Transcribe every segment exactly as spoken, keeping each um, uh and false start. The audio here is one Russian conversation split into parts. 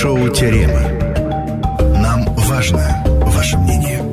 Ток-шоу «Теорема». Нам важно ваше мнение.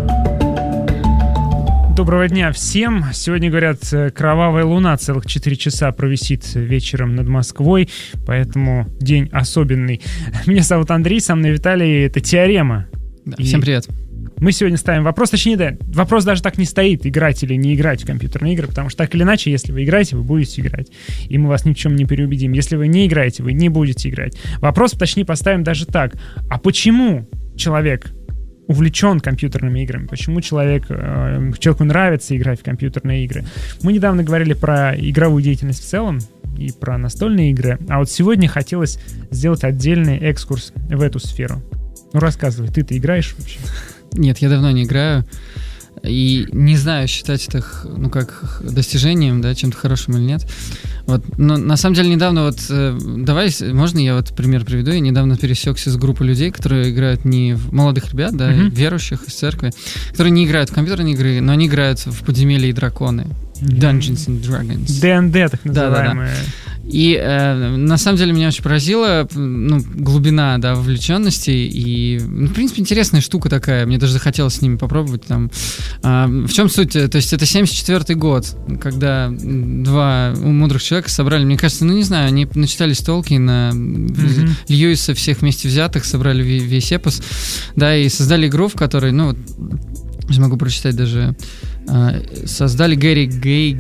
Доброго дня всем. Сегодня, говорят, кровавая луна целых четыре часа провисит вечером над Москвой, поэтому день особенный. Меня зовут Андрей, со мной Виталий. Это «Теорема». Да, всем привет. Мы сегодня ставим вопрос, точнее, да, вопрос даже так не стоит, играть или не играть в компьютерные игры, потому что так или иначе, если вы играете, вы будете играть. И мы вас ни в чем не переубедим. Если вы не играете, вы не будете играть. Вопрос, точнее, поставим даже так. А почему человек увлечен компьютерными играми? Почему человек, э, человеку нравится играть в компьютерные игры? Мы недавно говорили про игровую деятельность в целом и про настольные игры, а вот сегодня хотелось сделать отдельный экскурс в эту сферу. Ну, рассказывай, ты-то играешь вообще? Нет, я давно не играю. И не знаю, считать это, ну, как достижением, да, чем-то хорошим или нет. Вот. Но на самом деле недавно вот, э, давай, можно я вот пример приведу? Я недавно пересекся с группой людей, которые играют не в молодых ребят, да, mm-hmm. верующих из церкви, которые не играют в компьютерные игры, но они играют в «Подземелья и драконы». Dungeons and Dragons. ди энд ди, так называемые. Да, да, да. И э, на самом деле меня очень поразила, ну, глубина, да, вовлеченности. И, ну, в принципе, интересная штука такая. Мне даже захотелось с ними попробовать. Там. А, в чем суть? То есть это семьдесят четвёртый год, когда два мудрых человека собрали, мне кажется, ну, не знаю, они начитались Толкиена, mm-hmm. Льюиса, всех вместе взятых, собрали весь эпос, да, и создали игру, в которой, ну, я могу прочитать даже... Создали Гэри Гей...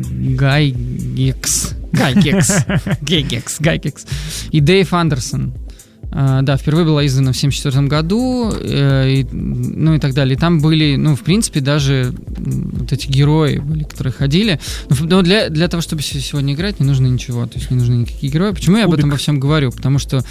Гайгекс. Гайгекс. Гейгекс. Гайгекс. И Дэйв Андерсон. Uh, да, впервые была издана в семьдесят четвёртом году, э, и, ну и так далее. И там были, ну, в принципе, даже вот эти герои были, которые ходили. Но для, для того, чтобы сегодня играть, не нужно ничего, то есть не нужны никакие герои. Почему я об этом во всем говорю? Потому что,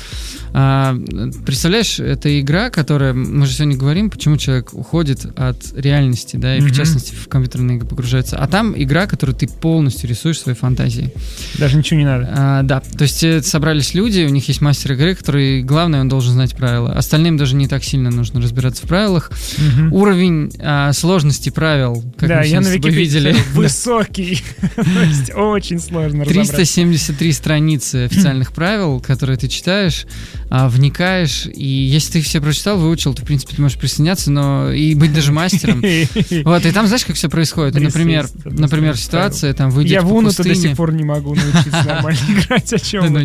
э, представляешь, это игра, которая, мы же сегодня говорим, почему человек уходит от реальности, да, и mm-hmm. в частности в компьютерные игры погружается. А там игра, которую ты полностью рисуешь своей фантазией. Даже ничего не надо. А, да, то есть э, собрались люди, у них есть мастер игры, который... Главное, он должен знать правила. Остальным даже не так сильно нужно разбираться в правилах. Угу. Уровень а, сложности правил, как да, мы я с тобой видели, высокий. Очень сложно разобрать. триста семьдесят три страницы официальных правил, которые ты читаешь, вникаешь, и если ты все прочитал, выучил, то, в принципе, ты можешь присоединяться, но и быть даже мастером. Вот, и там, знаешь, как все происходит? Например, например, ситуация, там, выйдет по пустыне. Я в Уну-то до сих пор не могу научиться нормально играть, о чем вы?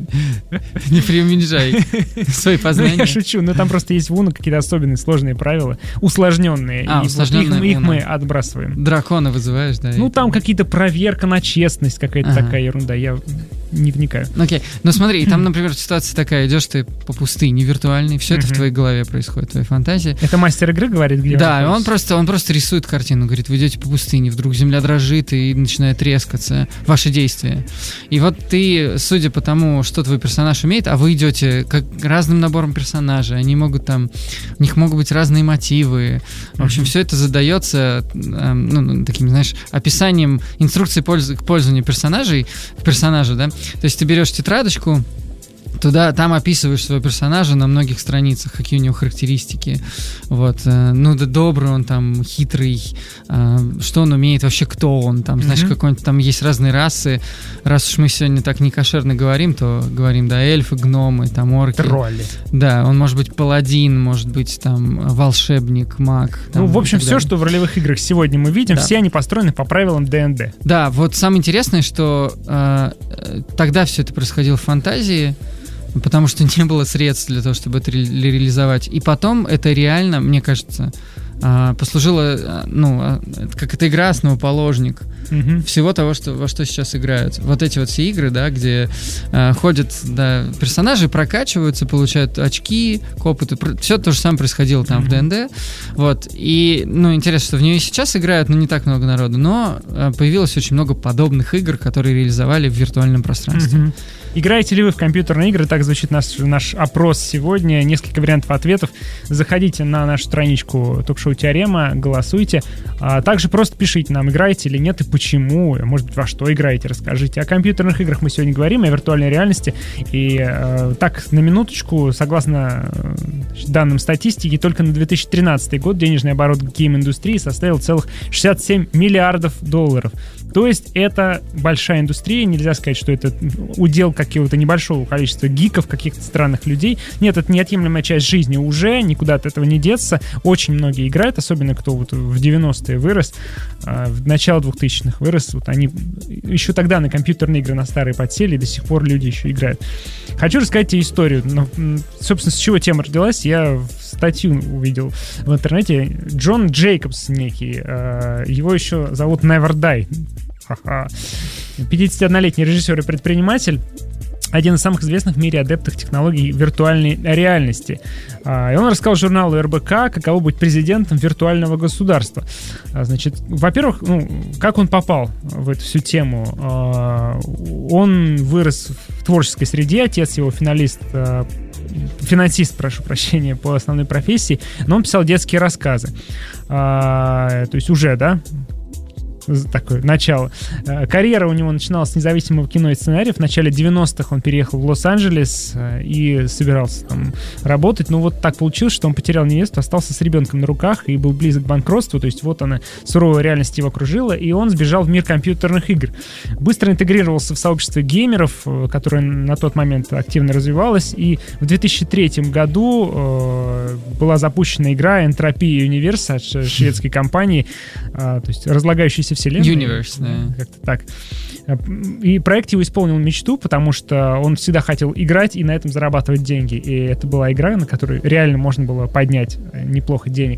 Не преуменьшай свои познания. Я шучу, но там просто есть в Уну какие-то особенные сложные правила, усложненные, а, и усложненные вот их, их мы отбрасываем. Дракона вызываешь, да? Ну, там какие-то проверка на честность, какая-то ага. такая ерунда, я не вникаю. Окей, okay. Ну смотри, там, например, ситуация такая, идешь ты по пустыне виртуальной, все это в твоей голове происходит, в твоей фантазии. Это мастер игры говорит, где да, он, он просто, он просто рисует картину, говорит, вы идете по пустыне, вдруг земля дрожит и начинает трескаться, ваши действия. И вот ты, судя по тому, что твой персонаж умеет, а вы идете как разным набором персонажей, они могут там, у них могут быть разные мотивы. В общем, mm-hmm. все это задается э, ну, таким, знаешь, описанием инструкции пользу, к пользованию персонажей, персонажа, да. То есть ты берешь тетрадочку, туда, там описываешь своего персонажа на многих страницах, какие у него характеристики. Вот, э, ну, да, добрый он там, хитрый, э, что он умеет, вообще кто он, там, mm-hmm. знаешь, какой-нибудь, там есть разные расы. Раз уж мы сегодня так не кошерно говорим, то говорим, да, эльфы, гномы, там, орки. Тролли. Да, он может быть паладин, может быть, там, волшебник, маг. Там, ну, в общем, все, что в ролевых играх сегодня мы видим, да. все они построены по правилам ди энд ди. Да, вот самое интересное, что э, тогда все это происходило в фантазии, потому что не было средств для того, чтобы это ре- реализовать. И потом это реально, мне кажется, послужило, ну, как эта игра основоположник mm-hmm. всего того, что, во что сейчас играют. Вот эти вот все игры, да, где э, ходят, да, персонажи, прокачиваются, получают очки к опыту. Все то же самое происходило там mm-hmm. в ди энд ди. Вот. И, ну, интересно, что в нее и сейчас играют, но не так много народу. Но э, появилось очень много подобных игр, которые реализовали в виртуальном пространстве. Mm-hmm. Играете ли вы в компьютерные игры? Так звучит наш, наш опрос сегодня. Несколько вариантов ответов. Заходите на нашу страничку Ток-шоу «Теорема», голосуйте. А также просто пишите нам, играете или нет и почему. Может быть, во что играете, расскажите. О компьютерных играх мы сегодня говорим, о виртуальной реальности. И э, так, на минуточку, согласно данным статистики, только на две тысячи тринадцатый год денежный оборот гейм-индустрии составил целых шестьдесят семь миллиардов долларов. То есть это большая индустрия, нельзя сказать, что это удел какого-то небольшого количества гиков, каких-то странных людей. Нет, это неотъемлемая часть жизни уже, никуда от этого не деться. Очень многие играют, особенно кто вот в девяностые вырос, в начало двухтысячных вырос. Вот они еще тогда на компьютерные игры на старые подсели, и до сих пор люди еще играют. Хочу рассказать тебе историю. Но, собственно, с чего тема родилась, я статью увидел в интернете. Джон Джейкобс некий, его еще зовут Never Die. Ха-ха. пятидесятиоднолетний режиссер и предприниматель, один из самых известных в мире адептов технологий виртуальной реальности. И он рассказал журналу эр бэ ка, каково быть президентом виртуального государства. Значит, во-первых, ну, как он попал в эту всю тему? Он вырос в творческой среде, отец его финалист, финансист, прошу прощения, по основной профессии, но он писал детские рассказы. То есть уже, да, такое начало. Карьера у него начиналась с независимого кино и сценариев. В начале девяностых он переехал в Лос-Анджелес и собирался там работать. Но вот так получилось, что он потерял невесту, остался с ребенком на руках и был близок к банкротству. То есть вот она, суровая реальность его окружила, и он сбежал в мир компьютерных игр. Быстро интегрировался в сообщество геймеров, которое на тот момент активно развивалось. И в две тысячи третьем году э, была запущена игра Entropy Universe от шведской компании, э, то есть разлагающаяся вселенной. Universe, да. Как-то так. И проект его исполнил мечту, потому что он всегда хотел играть и на этом зарабатывать деньги. И это была игра, на которой реально можно было поднять неплохо денег.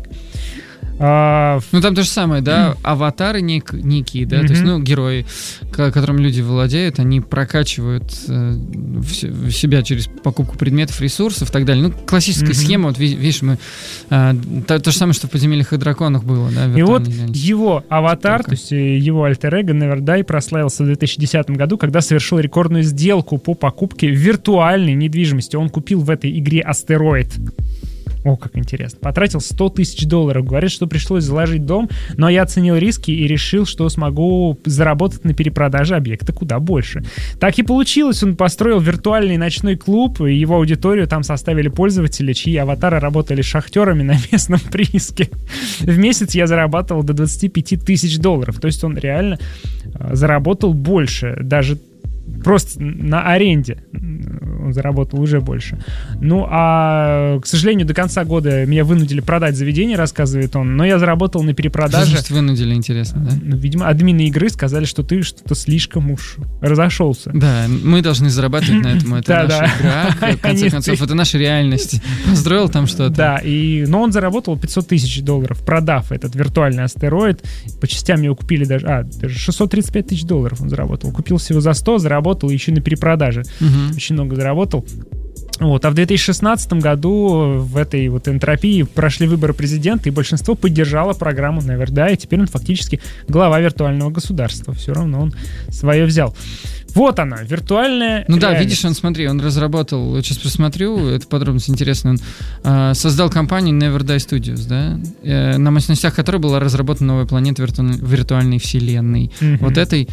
А, ну там то же самое, да, mm. аватары ник, некие, да, mm-hmm. то есть, ну, герои, к- которым люди владеют, они прокачивают э, в, в себя через покупку предметов, ресурсов и так далее. Ну, классическая mm-hmm. схема, вот видишь, мы э, то, то же самое, что в «Подземельях и драконах» было, да. И вот его аватар, Только. то есть его альтер-эго Never Die прославился в две тысячи десятом году, когда совершил рекордную сделку по покупке виртуальной недвижимости. Он купил в этой игре астероид. О, как интересно. Потратил сто тысяч долларов. Говорит, что пришлось заложить дом, но я оценил риски и решил, что смогу заработать на перепродаже объекта куда больше. Так и получилось. Он построил виртуальный ночной клуб, и его аудиторию там составили пользователи, чьи аватары работали шахтерами на местном прииске. В месяц я зарабатывал до двадцать пять тысяч долларов. То есть он реально заработал больше, даже просто на аренде он заработал уже больше. Ну, а, к сожалению, до конца года меня вынудили продать заведение, рассказывает он, но я заработал на перепродаже. Что вынудили, интересно, да? Ну, видимо, админы игры сказали, что ты что-то слишком уж разошелся. Да, мы должны зарабатывать на этом. Это наша игра, в конце концов, это наша реальность. Построил там что-то. Да, и, но он заработал пятьсот тысяч долларов, продав этот виртуальный астероид. По частям его купили даже... А, даже шестьсот тридцать пять тысяч долларов он заработал. Купил всего за сто, заработал еще на перепродаже. Угу. Очень много заработал. Вот. А в две тысячи шестнадцатом году в этой вот энтропии прошли выборы президента, и большинство поддержало программу Never Die, и теперь он фактически глава виртуального государства. Все равно он свое взял. Вот она, виртуальная Ну да, реальность. видишь, он, смотри, он разработал, сейчас посмотрю, это подробность интересная, он э, создал компанию Never Die Studios, да, э, на мощностях которой была разработана новая планета вирту- виртуальной вселенной. Mm-hmm. Вот этой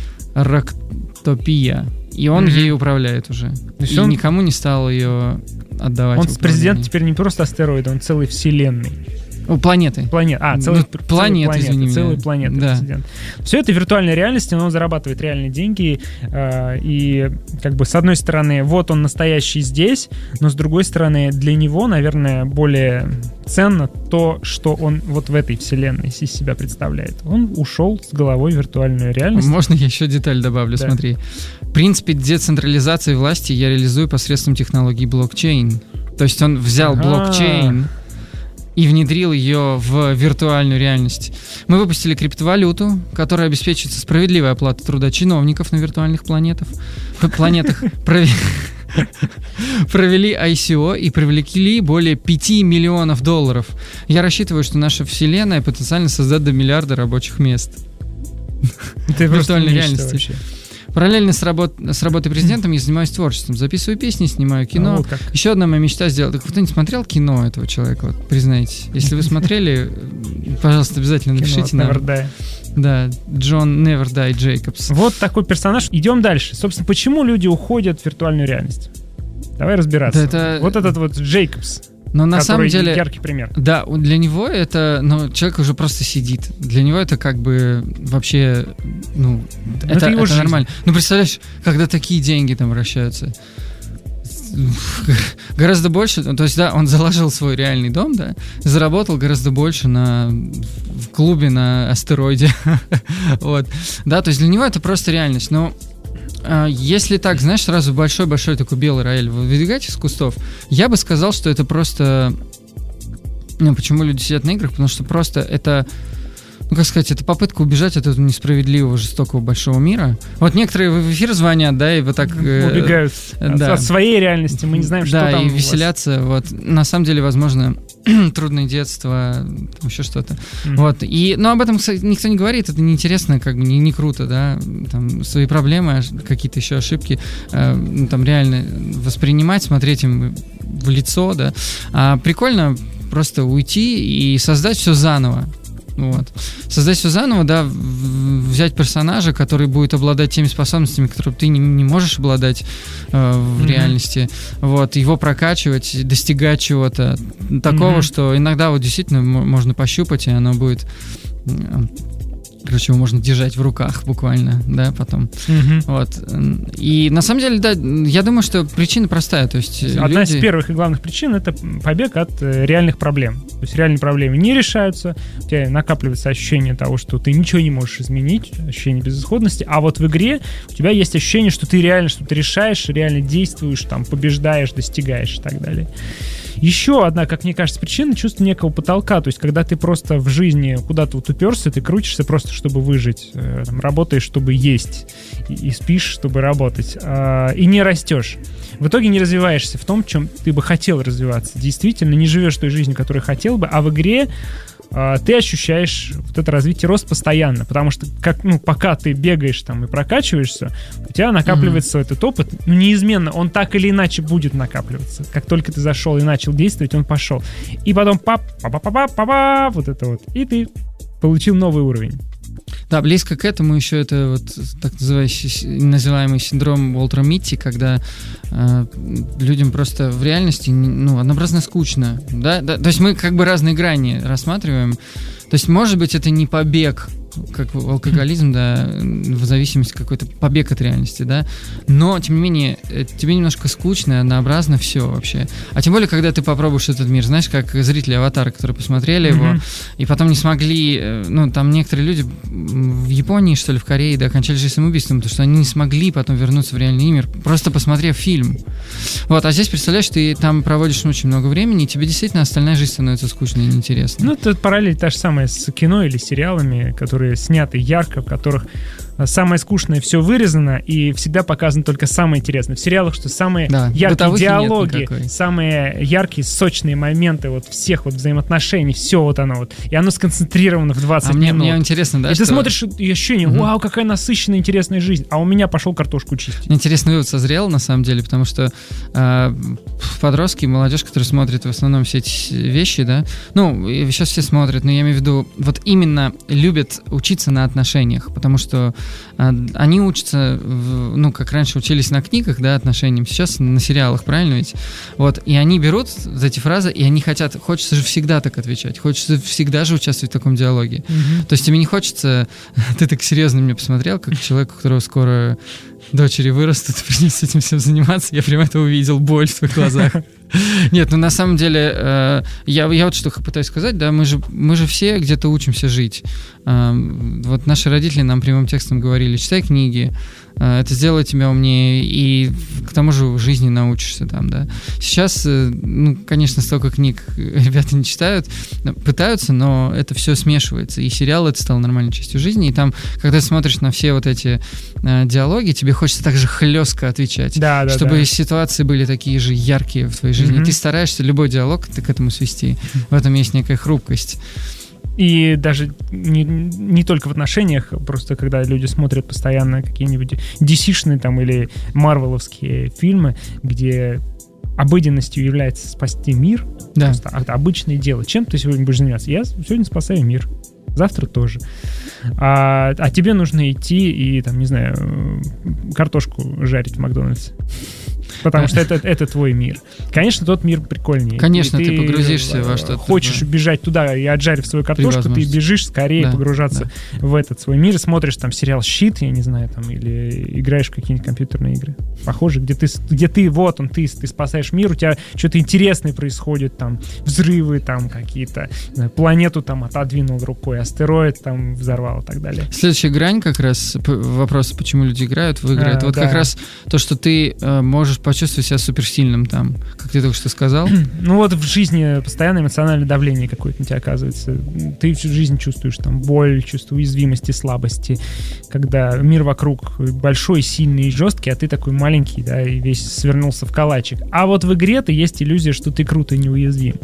Рактопия. И он mm-hmm. ею управляет уже. И он... никому не стал ее отдавать. Он президент теперь не просто астероида, он целой вселенной. О, планеты. Планет. А, целый, ну, планет, целый извини меня. Целый планеты да. президент. Все это в виртуальной реальности, но он зарабатывает реальные деньги. Э, и как бы с одной стороны, вот он настоящий здесь, но с другой стороны, для него, наверное, более ценно то, что он вот в этой вселенной из себя представляет. Он ушел с головой в виртуальную реальность. Можно я еще деталь добавлю? Да. Смотри. В принципе, децентрализации власти я реализую посредством технологии блокчейн. То есть он взял А-а-а. блокчейн и внедрил ее в виртуальную реальность. Мы выпустили криптовалюту, которая обеспечивает справедливую оплату труда чиновников на виртуальных планетах. планетах. Провели ай си о и привлекли более пяти миллионов долларов. Я рассчитываю, что наша вселенная потенциально создаст до миллиарда рабочих мест. Это в виртуальной реальности. Вообще. Параллельно с, работ... с работой президентом я занимаюсь творчеством. Записываю песни, снимаю кино. Вот еще одна моя мечта сделать. Так кто-нибудь смотрел кино этого человека? Вот, признайтесь. Если вы смотрели, пожалуйста, обязательно напишите нам. Да, Джон Never Die Джейкобс. Вот такой персонаж. Идем дальше. Собственно, почему люди уходят в виртуальную реальность? Давай разбираться. Да это... Вот этот вот Джейкобс. Но на самом деле яркий пример. Да, для него это, ну, человек уже просто сидит. Для него это как бы вообще, ну, это, это, это нормально. Ну, представляешь, когда такие деньги там вращаются. Гораздо больше, то есть, да, он заложил свой реальный дом, да, заработал гораздо больше на в клубе на астероиде. Вот. Да, то есть для него это просто реальность. Но если так, знаешь, сразу большой-большой такой белый рояль выдвигать из кустов, я бы сказал, что это просто... Ну, почему люди сидят на играх? Потому что просто это... Ну, как сказать, это попытка убежать от этого несправедливого, жестокого большого мира. Вот некоторые в эфир звонят, да, и вот так... Убегают э, да. от своей реальности, мы не знаем, что да, там. Да, и веселятся. Вот. На самом деле, возможно, трудное детство, там еще что-то. Mm-hmm. Вот. И, но об этом, кстати, никто не говорит, это неинтересно, как бы не, не круто, да. Там свои проблемы, какие-то еще ошибки, э, ну, там реально воспринимать, смотреть им в лицо, да. А прикольно просто уйти и создать все заново. Вот. Создать все заново, да, взять персонажа, который будет обладать теми способностями, которые ты не, не можешь обладать э, в mm-hmm. реальности, вот, его прокачивать, достигать чего-то такого, mm-hmm. что иногда вот действительно можно пощупать, и оно будет... Короче, его можно держать в руках буквально, да, потом. Mm-hmm. Вот. И на самом деле, да, я думаю, что причина простая. То есть одна люди... из первых и главных причин — это побег от э, реальных проблем. То есть реальные проблемы не решаются, у тебя накапливается ощущение того, что ты ничего не можешь изменить, ощущение безысходности, а вот в игре у тебя есть ощущение, что ты реально что-то решаешь, реально действуешь, там, побеждаешь, достигаешь и так далее. Еще одна, как мне кажется, причина — чувство некого потолка. То есть, когда ты просто в жизни куда-то вот уперся, ты крутишься просто, чтобы выжить. Там, работаешь, чтобы есть. И, и спишь, чтобы работать. А, и не растешь. В итоге не развиваешься в том, в чем ты бы хотел развиваться. Действительно, не живешь той жизнью, которую хотел бы. А в игре а, ты ощущаешь вот это развитие, рост постоянно. Потому что как, ну, пока ты бегаешь там и прокачиваешься, у тебя накапливается mm-hmm. этот опыт. Ну, неизменно он так или иначе будет накапливаться. Как только ты зашел и начал действовать, он пошел. И потом пап, па-па-па-па-па, вот это вот. И ты получил новый уровень. Да, близко к этому еще это вот так называемый синдром Уолтера Митти, когда э, людям просто в реальности, ну, однообразно скучно, да? Да, то есть мы как бы разные грани рассматриваем. То есть, может быть, это не побег, как алкоголизм, да, в зависимости какой-то побег от реальности, да, но, тем не менее, тебе немножко скучно, однообразно все вообще. А тем более, когда ты попробуешь этот мир, знаешь, как зрители «Аватара», которые посмотрели mm-hmm. его, и потом не смогли, ну, там некоторые люди в Японии, что ли, в Корее, да, кончали жизнь самоубийством, потому что они не смогли потом вернуться в реальный мир, просто посмотрев фильм. Вот, а здесь, представляешь, ты там проводишь очень много времени, и тебе действительно остальная жизнь становится скучной и неинтересной. Ну, это параллель та же самая с кино или сериалами, которые сняты ярко, в которых самое скучное все вырезано, и всегда показано только самое интересное. В сериалах, что самые да, яркие диалоги, самые яркие, сочные моменты вот всех вот взаимоотношений, все вот оно вот. И оно сконцентрировано в двадцать а мне, минут. Мне интересно, да, и что... ты смотришь и ощущение, угу. вау, какая насыщенная, интересная жизнь. А у меня пошел картошку чистить. Интересный вывод созрел, на самом деле, потому что э, подростки, молодежь, которые смотрят в основном все эти вещи, да, ну, сейчас все смотрят, но я имею в виду, вот именно любят учиться на отношениях, потому что они учатся, ну, как раньше учились на книгах, да, отношениям, сейчас на сериалах, правильно ведь? Вот, и они берут за эти фразы, и они хотят, хочется же всегда так отвечать, хочется всегда же участвовать в таком диалоге. Mm-hmm. То есть тебе не хочется, ты так серьезно на меня посмотрел, как человек, у которого скоро дочери вырастут, придется этим всем заниматься, я прям это увидел, боль в твоих глазах. Нет, ну на самом деле, э, я, я вот что пытаюсь сказать, да, мы же, мы же все где-то учимся жить. Э, вот наши родители нам прямым текстом говорили: читай книги, э, это сделает тебя умнее, и к тому же в жизни научишься там, да. Сейчас, э, ну, конечно, столько книг ребята не читают, пытаются, но это все смешивается, и сериал это стал нормальной частью жизни, и там, когда ты смотришь на все вот эти э, диалоги, тебе хочется так же хлестко отвечать, да, да, чтобы да. ситуации были такие же яркие в твоей жизни. Mm-hmm. И ты стараешься любой диалог ты к этому свести. В этом есть некая хрупкость. И даже не, не только в отношениях, просто когда люди смотрят постоянно какие-нибудь ди си-шные там или марвеловские фильмы, где обыденностью является спасти мир, да. Просто это обычное дело. Чем ты сегодня будешь заниматься? Я сегодня спасаю мир. Завтра тоже. А, а тебе нужно идти и, там, не знаю, картошку жарить в Макдональдсе. Потому что это, это твой мир. Конечно, тот мир прикольнее. Конечно, и ты, ты погрузишься во что-то. Хочешь да. бежать туда и отжарив свою картошку, ты бежишь скорее да, погружаться да. в этот свой мир, смотришь там сериал «Щит», я не знаю, там, или играешь в какие-нибудь компьютерные игры. Похоже, где ты, где ты вот он, ты, ты спасаешь мир, у тебя что-то интересное происходит, там, взрывы там какие-то, не знаю, планету там отодвинул рукой, астероид там взорвал и так далее. Следующая грань как раз, вопрос, почему люди играют в игры, а, это вот да. как раз то, что ты э, можешь почувствовать себя суперсильным там, как ты только что сказал. Ну вот в жизни постоянное эмоциональное давление какое-то на тебя оказывается. Ты всю жизнь чувствуешь там боль, чувство уязвимости, слабости, когда мир вокруг большой, сильный и жесткий, а ты такой маленький, да, и весь свернулся в калачик. А вот в игре-то есть иллюзия, что ты крут и неуязвим.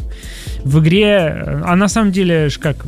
В игре, а на самом деле, как,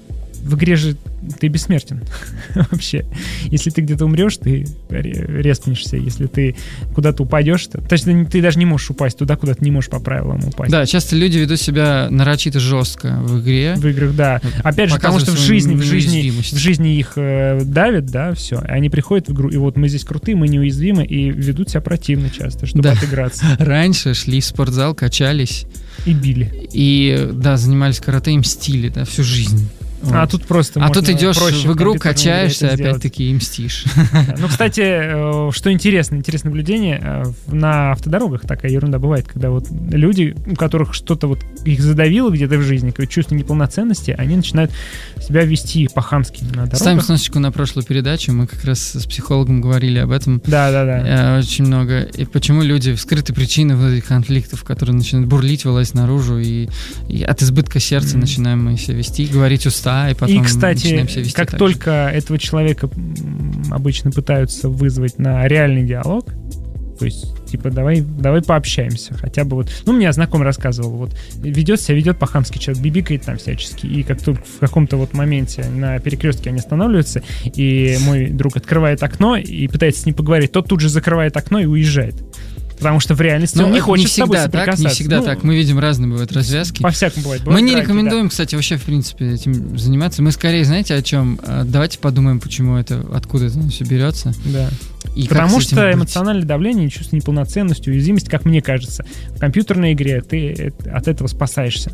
в игре же ты бессмертен вообще. Если ты где-то умрешь, ты респнешься. Если ты куда-то упадешь, то, то есть ты даже не можешь упасть туда, куда ты не можешь по правилам упасть. Да, часто люди ведут себя нарочито жестко в игре. В играх, да. Вот, опять же, потому что в жизни, в жизни, в жизни их э, давят, да, все. Они приходят в игру, и вот мы здесь крутые, мы неуязвимы, и ведут себя противно часто, чтобы да. отыграться. Раньше шли в спортзал, качались. И били. И, да, занимались карате и мстили, да, всю жизнь. Вот. А тут просто А тут идешь в игру, качаешься, опять-таки и мстишь. Ну, кстати, что интересно, интересное наблюдение, на автодорогах такая ерунда бывает, когда вот люди, у которых что-то вот их задавило где-то в жизни, какое-то чувство неполноценности, они начинают себя вести по-хамски на дорогах. Ставим сносочку на прошлую передачу, мы как раз с психологом говорили об этом. Да-да-да. Очень много. И почему люди, скрыты причины вот этих конфликтов, которые начинают бурлить, вылазить наружу, и, и от избытка сердца mm. начинаем мы себя вести, говорить уста. И, потом и, кстати, как так только же. этого человека обычно пытаются вызвать на реальный диалог, то есть, типа, давай, давай пообщаемся, хотя бы вот, ну, мне знакомый рассказывал, вот, ведет себя, ведет по-хамски человек, бибикает там всячески, и как только в каком-то вот моменте на перекрестке они останавливаются, и мой друг открывает окно и пытается с ним поговорить, тот тут же закрывает окно и уезжает. Потому что в реальности но он не хочет не с тобой соприкасаться. Так, не всегда ну, так. Мы видим разные бывают развязки. По-всякому бывает. Мы не драки, рекомендуем, да. кстати, вообще, в принципе, этим заниматься. Мы скорее, знаете, о чем? Давайте подумаем, почему это, откуда это все берется. Да. И Потому что эмоциональное давление, чувство неполноценности, уязвимость, как мне кажется, в компьютерной игре ты от этого спасаешься.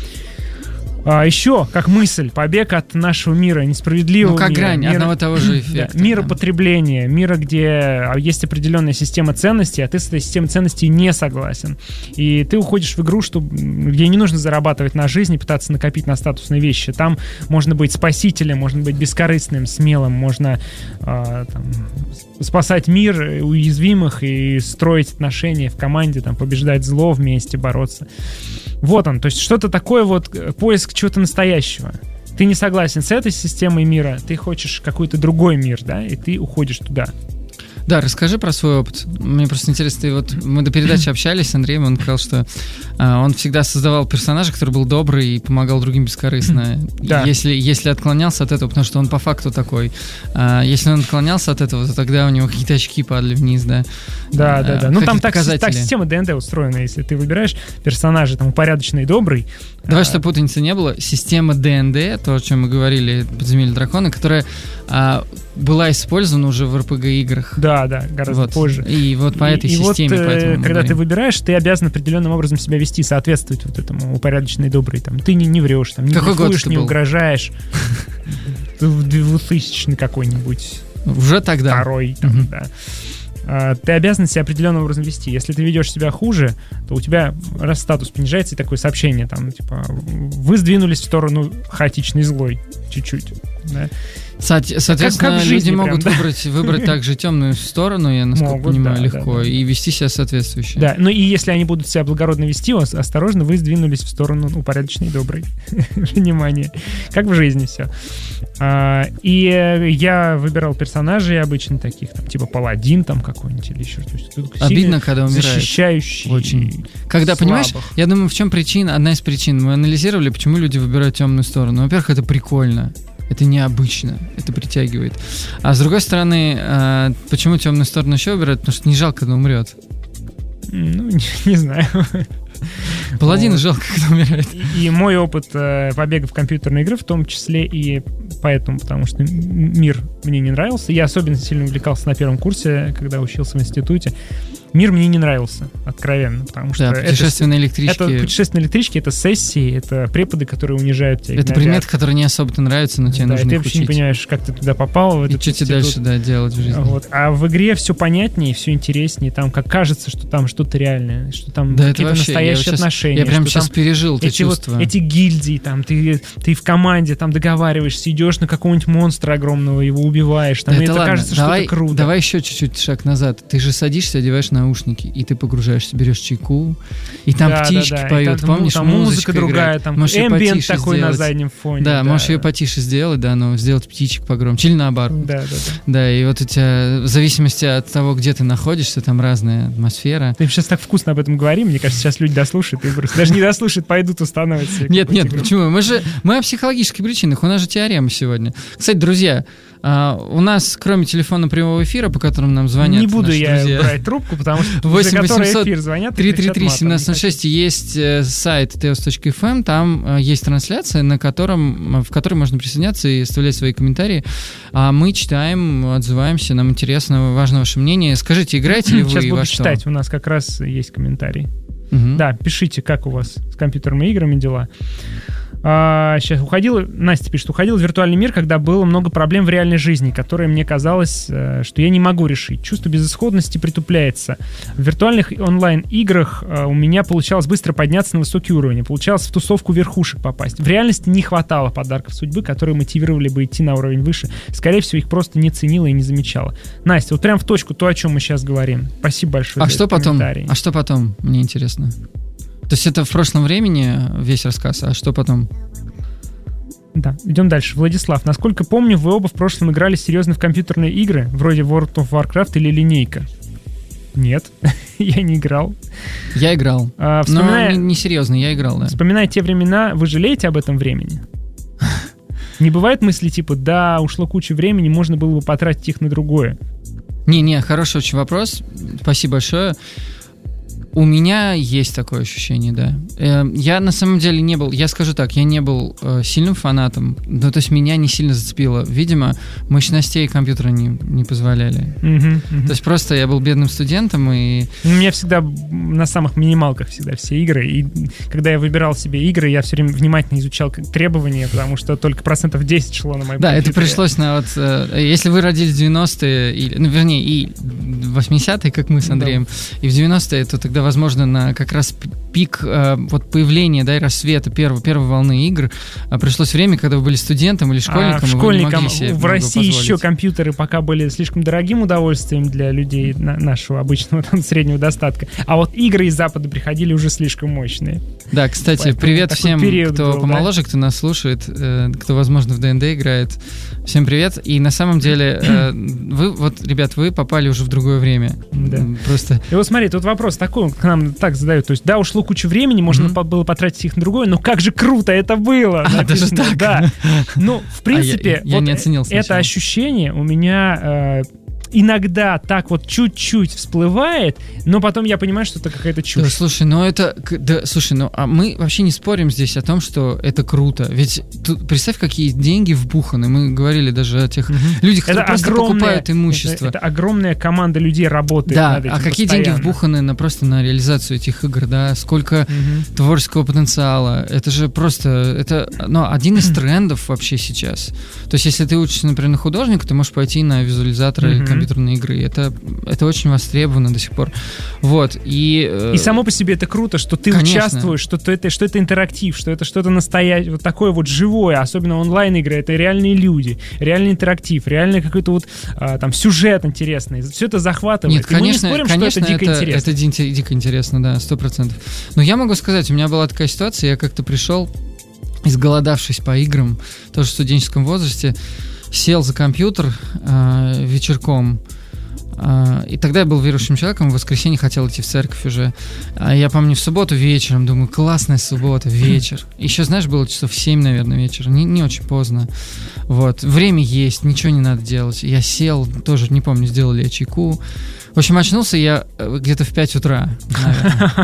А еще, как мысль, побег от нашего мира, несправедливого мира. Ну, как мира, грань мира, одного того же эффекта. Да, мира потребления, мира, где есть определенная система ценностей, а ты с этой системой ценностей не согласен. И ты уходишь в игру, что, где не нужно зарабатывать на жизнь и пытаться накопить на статусные вещи. Там можно быть спасителем, можно быть бескорыстным, смелым, можно а, там, спасать мир уязвимых и строить отношения в команде, там, побеждать зло вместе, бороться. Вот он, то есть что-то такое вот, поиск чего-то настоящего. Ты не согласен с этой системой мира, ты хочешь какой-то другой мир, да, и ты уходишь туда. Да, расскажи про свой опыт. Мне просто интересно, ты вот мы до передачи общались с Андреем, он сказал, что а, он всегда создавал персонажа, который был добрый и помогал другим бескорыстно. Да. Если, если отклонялся от этого, потому что он по факту такой. А, если он отклонялся от этого, то тогда у него какие-то очки падали вниз, да. Да, а, да, да. Ну там так, так система ДНД устроена, если ты выбираешь персонажа там упорядоченный и добрый. Давай, а... чтобы путаницы не было, система ДНД, то, о чем мы говорили, «Подземелье дракона», которая а, была использована уже в эр пи джи-играх. Да, да, гораздо вот. позже. И вот по этой и, системе, и вот, поэтому когда говорим. ты выбираешь, ты обязан определенным образом себя вести, соответствовать вот этому упорядоченный добрый. Там, ты не, не врешь, там, не блефуешь, не угрожаешь. Двухтысячный какой-нибудь. Уже тогда. Второй, там, да. Ты обязан себя определенным образом вести. Если ты ведешь себя хуже, то у тебя раз статус понижается, и такое сообщение там, типа, вы сдвинулись в сторону хаотичной злой чуть-чуть, да? Соответственно, как, как люди прям, могут да? выбрать, выбрать также темную сторону, я насколько могут, понимаю, да, легко, да, да. и вести себя соответствующе. Да, ну и если они будут себя благородно вести, осторожно, вы сдвинулись в сторону упорядоченной и доброй. Внимание. Как в жизни все. А, и я выбирал персонажей обычно таких, там, типа паладин там какой-нибудь или еще что-то. Обидно, когда умирает. Защищающий. Очень. Когда, слабых. Понимаешь, я думаю, в чем причина, одна из причин, мы анализировали, почему люди выбирают темную сторону. Во-первых, это прикольно. Это необычно, это притягивает. А с другой стороны, э, почему темную сторону еще выбирают? Потому что не жалко, когда умрет. Ну, не, не знаю. Паладина жалко, когда умирает. И, и мой опыт э, побега в компьютерные игры в том числе и поэтому, потому что мир мне не нравился. Я особенно сильно увлекался на первом курсе, когда учился в институте. мир мне не нравился, откровенно, потому что... Да, путешествие это, на электричке. Это путешествие на электричке, это сессии, это преподы, которые унижают тебя. Это предметы, которые не особо-то нравятся, но тебе да, нужно ты их вообще учить. не понимаешь, как ты туда попал. В и этот что тебе дальше да, делать в жизни. Вот. А в игре все понятнее, все интереснее. Там как кажется, что там что-то реальное, что там да, какие-то вообще, настоящие я отношения. Сейчас, я прям сейчас пережил это эти чувство. Вот, эти гильдии, там, ты, ты в команде там договариваешься, идешь на какого-нибудь монстра огромного, его убиваешь. Там, да и это, это кажется, давай, что-то круто. Давай еще чуть-чуть шаг назад. Ты же садишься, одеваешь наушники, и ты погружаешься, берешь чайку, и там да, птички да, да. И поют, там, помнишь, там музыка другая, играет. там эмбиент такой сделать. На заднем фоне. Да, да, можешь ее потише сделать, да, но сделать птичек погромче, или наоборот. Да, да, да. Да, и вот у тебя, в зависимости от того, где ты находишься, там разная атмосфера. Ты сейчас так вкусно об этом говори, мне кажется, сейчас люди дослушают, и просто даже не дослушают, пойдут устанавливать. Нет, нет, почему? Мы же, мы о психологических причинах, у нас же теорема сегодня. Кстати, друзья, Uh, у нас, кроме телефона прямого эфира, по которым нам звонят, не буду я друзья, брать трубку, потому что восемь восемьсот эфир звонят, три три три семь ноль шесть есть э, сайт теос точка эф эм, там э, есть трансляция, на котором, в которой можно присоединяться и оставлять свои комментарии. А мы читаем, отзываемся, нам интересно, важно ваше мнение. Скажите, играете ли вы Сейчас и буду во читать, что? У нас как раз есть комментарий. Угу. Да, пишите, как у вас с компьютерными играми дела. А, сейчас уходил, Настя пишет, уходил в виртуальный мир, когда было много проблем в реальной жизни, которые мне казалось, что я не могу решить. Чувство безысходности притупляется. В виртуальных онлайн-играх у меня получалось быстро подняться на высокий уровень, получалось в тусовку верхушек попасть. В реальности не хватало подарков судьбы, которые мотивировали бы идти на уровень выше. Скорее всего, их просто не ценила и не замечала. Настя, вот прям в точку то, о чем мы сейчас говорим. Спасибо большое а за что этот потом? комментарий. А что потом? Мне интересно. То есть это в прошлом времени весь рассказ, а что потом? Да, идем дальше. Владислав, насколько помню, вы оба в прошлом играли серьезно в компьютерные игры, вроде World of Warcraft или Линейка. Нет, я не играл. Я играл, а, вспоминая... но не, не серьезно, я играл, да. Вспоминая те времена, вы жалеете об этом времени? Не бывает мысли типа, да, ушло куча времени, можно было бы потратить их на другое? Не-не, хороший очень вопрос, спасибо большое. У меня есть такое ощущение, да. Я на самом деле не был, я скажу так, я не был э, сильным фанатом, ну, то есть меня не сильно зацепило. Видимо, мощностей компьютера не, не позволяли. Uh-huh, uh-huh. То есть просто я был бедным студентом и... У меня всегда на самых минималках всегда все игры, и когда я выбирал себе игры, я все время внимательно изучал требования, потому что только процентов десять шло на мои Да, это пришлось на вот... Э, если вы родились в девяностые, или, ну, вернее, и восьмидесятые, как мы с Андреем, да. И в девяностые, то тогда, возможно, на как раз пик э, вот появления, да, и рассвета первой, первой волны игр э, пришлось время, когда вы были студентом или школьником, а школьникам себе в России позволить. Еще компьютеры пока были слишком дорогим удовольствием для людей на, нашего обычного там, среднего достатка, а вот игры из Запада приходили уже слишком мощные. Да, кстати, Поэтому привет всем, кто был, помоложе, да? Кто нас слушает, э, кто, возможно, в ди энд ди играет. Всем привет. И на самом деле, э, вы, вот, ребят, вы попали уже в другое время. Да. Просто... И вот смотри, тут вопрос такой, к нам так задают. То есть, да, ушло кучу времени, можно mm-hmm. было потратить их на другое, но как же круто это было! А, даже так? Да. Ну, в принципе, а я, я вот не оценил это ощущение у меня... Э, иногда так вот чуть-чуть всплывает, но потом я понимаю, что это какая-то чушь. Да, слушай, ну это... Да, слушай, ну а мы вообще не спорим здесь о том, что это круто. Ведь тут, представь, какие деньги вбуханы. Мы говорили даже о тех угу. людях, которые это просто огромная, покупают имущество. Это, это огромная команда людей работает да, над этим а какие постоянно. деньги вбуханы на, просто на реализацию этих игр, да? Сколько угу. творческого потенциала. Это же просто... Это ну, один из трендов вообще сейчас. То есть, если ты учишься, например, на художника, ты можешь пойти на визуализаторы угу. компьютерные игры. Это, это очень востребовано до сих пор. Вот. И, э... и само по себе это круто, что ты Конечно. участвуешь, что это, что это интерактив, что это что-то настоящее, вот такое вот живое, особенно онлайн-игры, это реальные люди, реальный интерактив, реальный какой-то вот а, там сюжет интересный. Все это захватывает. Нет, конечно, мы не спорим, конечно, что это дико это, интересно. Это дико, дико интересно, да, сто процентов. Но я могу сказать, у меня была такая ситуация, я как-то пришел, изголодавшись по играм, тоже в студенческом возрасте, сел за компьютер э, вечерком. И тогда я был верующим человеком, в воскресенье хотел идти в церковь уже. А я помню, в субботу вечером, думаю, классная суббота, вечер. Еще, знаешь, было часов семь, наверное, вечера, не, не очень поздно. Вот, время есть, ничего не надо делать. Я сел, тоже, не помню, сделали я чайку. В общем, очнулся я где-то в пять утра, наверное.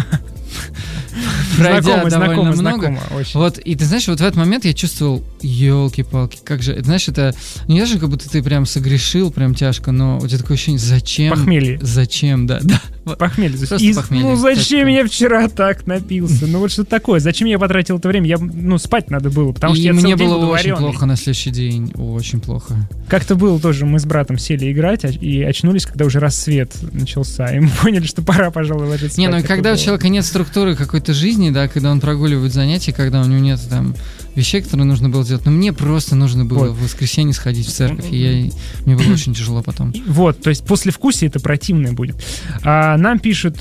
Пройдя знакомо, довольно знакомо, много. Знакомо, вот, и ты знаешь, вот в этот момент я чувствовал, елки-палки, как же, знаешь, это не даже как будто ты прям согрешил, прям тяжко, но у тебя такое ощущение, зачем? Похмелье. Зачем, да, да. Похмелье. Просто Из- похмелье, ну зачем точка. я вчера так напился? Ну вот что такое? Зачем я потратил это время? Я, ну, спать надо было, потому что И я мне целый день было был очень варёный. плохо на следующий день. Очень плохо. Как-то было тоже, мы с братом сели играть а- и очнулись, когда уже рассвет начался. И мы поняли, что пора, пожалуй, ложиться Не, ну и спать. когда у Такое человека нет структуры какой-то жизни, да, когда он прогуливает занятия, когда у него нет там вещей, которые нужно было делать. Но мне просто нужно было Вот. в воскресенье сходить в церковь, и я, мне было очень тяжело потом. было. Вот, то есть послевкусие это противное будет. А, нам пишут, э,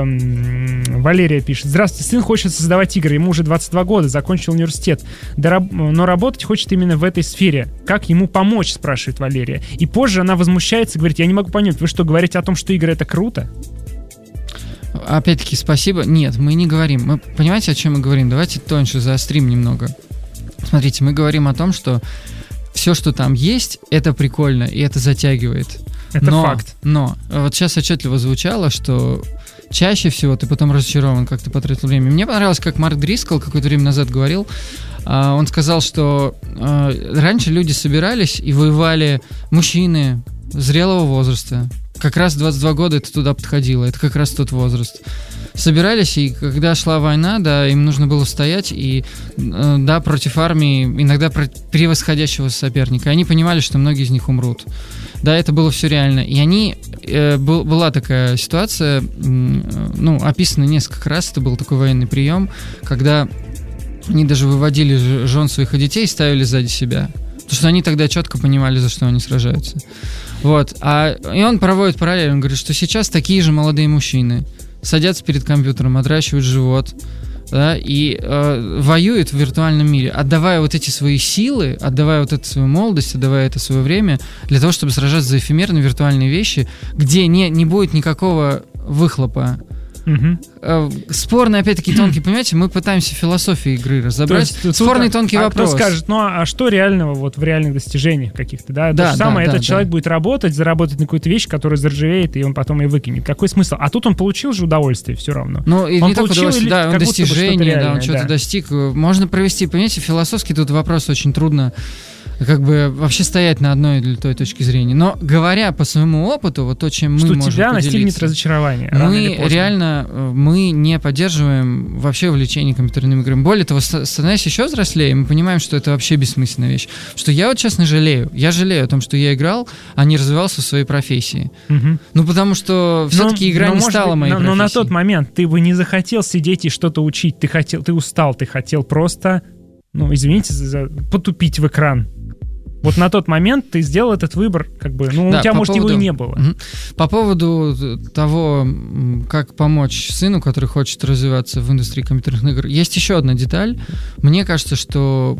м, Валерия пишет: здравствуйте, сын хочет создавать игры, ему уже двадцать два года, закончил университет, да раб- но работать хочет именно в этой сфере. Как ему помочь, спрашивает Валерия. И позже она возмущается, говорит: я не могу понять, вы что, говорите о том, что игры это круто? Опять-таки, спасибо. Нет, мы не говорим. Мы, понимаете, о чем мы говорим? Давайте тоньше заострим немного. Смотрите, мы говорим о том, что все, что там есть, это прикольно, и это затягивает. Это но, факт. Но, вот сейчас отчетливо звучало, что чаще всего ты потом разочарован, как ты потратил время. Мне понравилось, как Марк Дрискл какое-то время назад говорил. А, он сказал, что а, раньше люди собирались и воевали, мужчины зрелого возраста. Как раз двадцать два года это туда подходило. Это как раз тот возраст. Собирались, и когда шла война, да, им нужно было стоять, и, э, да, против армии, иногда про- превосходящего соперника. Они понимали, что многие из них умрут. Да, это было все реально. И они... Э, был, была такая ситуация, м, э, ну, описана несколько раз, это был такой военный прием, когда они даже выводили ж- жен своих и детей и ставили сзади себя. Потому что они тогда четко понимали, за что они сражаются. Вот. А, и он проводит параллель, он говорит, что сейчас такие же молодые мужчины садятся перед компьютером, отращивают живот, да, и э, воюют в виртуальном мире, отдавая вот эти свои силы, отдавая вот эту свою молодость, отдавая это свое время для того, чтобы сражаться за эфемерные виртуальные вещи, где не, не будет никакого выхлопа. Мгм. Э, Спорный, опять-таки, тонкий, понимаете, мы пытаемся философию игры разобрать. То есть тут- Спорный, тут- тонкий а вопрос. Кто скажет, ну а что реального вот в реальных достижениях каких-то, да? Да, То же самое, да, этот да, человек да. будет работать, заработать на какую-то вещь, которая заржавеет, и он потом ее выкинет. Какой смысл? А тут он получил же удовольствие все равно. Ну, и Он не только получил удовольствие, или да, он как будто бы что-то достижение, да, он реальное, что-то да. достиг. Можно провести, понимаете, философский тут вопрос очень трудно как бы вообще стоять на одной или той точке зрения. Но говоря по своему опыту, вот то, чем мы Что можем тебя поделиться, настигнет разочарование. рано или мы поздно. реально, э, мы не поддерживаем вообще увлечение компьютерными играми. Более того, ста- становясь еще взрослее, мы понимаем, что это вообще бессмысленная вещь. Что я вот честно жалею. Я жалею о том, что я играл, а не развивался в своей профессии. Мгм. Ну, потому что все-таки Но- игра но, не может стала быть, моей но, но профессией. на тот момент ты бы не захотел сидеть и что-то учить. Ты хотел, ты устал, ты хотел просто, ну, извините, за, за- потупить в экран. Вот на тот момент ты сделал этот выбор, как бы, ну, Да, у тебя, по может, поводу- его и не было. Мгм. По поводу того, м, как помочь сыну, который хочет развиваться в индустрии компьютерных игр, есть еще одна деталь. Мне кажется, что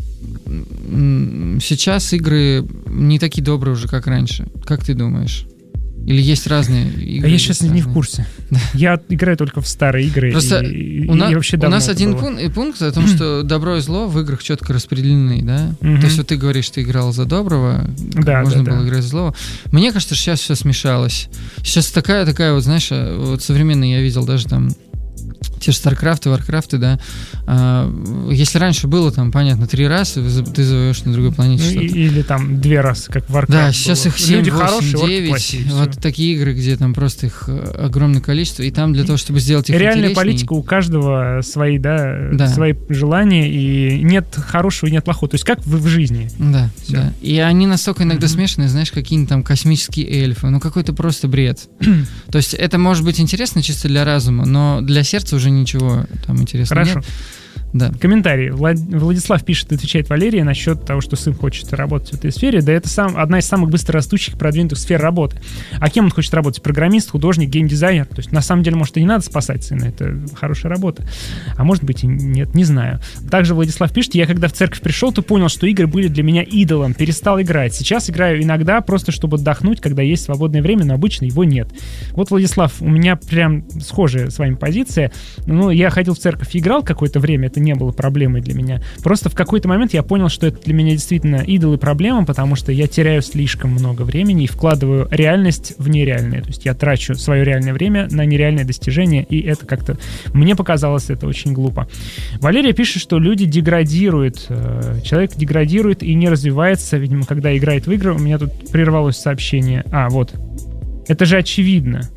м, сейчас игры не такие добрые уже, как раньше. Как ты думаешь? Или есть разные игры? А я сейчас есть не в разные? курсе. Я играю только в старые игры. Просто и, и- У, на- и вообще у давно нас это один было. пун- и пункт о том, что добро и зло в играх четко распределены, да? Мгм. То есть вот ты говоришь, что ты играл за доброго, как Да, можно да, было да. играть за злого. Мне кажется, что сейчас все смешалось. Сейчас такая, такая вот, знаешь, а, вот современная я видел даже там те же Старкрафты, Варкрафты, да. А, если раньше было там, понятно, три раза, ты завоешь на другой планете Ну, что-то. и- или там две раза, как в Warcraft Да, сейчас было. их семь, Люди восемь, хорошие, орки девять. плохие, всё. Вот такие игры, где там просто их э, огромное количество. И там для того, чтобы сделать их Реальная интересней- политика, у каждого свои, да, Да. свои желания, и нет хорошего и нет плохого. То есть как в, в жизни. Да, Всё. да. И они настолько иногда Мгм. смешанные, знаешь, какие-нибудь там космические эльфы. Ну, какой-то просто бред. То есть это может быть интересно чисто для разума, но для сердца уже ничего там интересного Хорошо. нет. Да. Комментарий. Влад- Владислав пишет, отвечает Валерия насчет того, что сын хочет работать в этой сфере. Да это сам, одна из самых быстрорастущих, продвинутых сфер работы. А кем он хочет работать? Программист, художник, геймдизайнер? То есть на самом деле, может, и не надо спасать сына, это хорошая работа. А может быть и нет, не знаю. Также Владислав пишет, я когда в церковь пришел, то понял, что игры были для меня идолом, перестал играть. Сейчас играю иногда просто, чтобы отдохнуть, когда есть свободное время, но обычно его нет. Вот, Владислав, у меня прям схожая с вами позиция. Ну, я ходил в церковь и играл какое-то время, это не было проблемой для меня. Просто в какой-то момент я понял, что это для меня действительно идол и проблема, потому что я теряю слишком много времени и вкладываю реальность в нереальное. То есть я трачу свое реальное время на нереальное достижение, и это как-то... Мне показалось это очень глупо. Валерия пишет, что люди деградируют. э, Человек деградирует и не развивается, видимо, когда играет в игры. У меня тут прервалось сообщение. А, вот. Это же очевидно.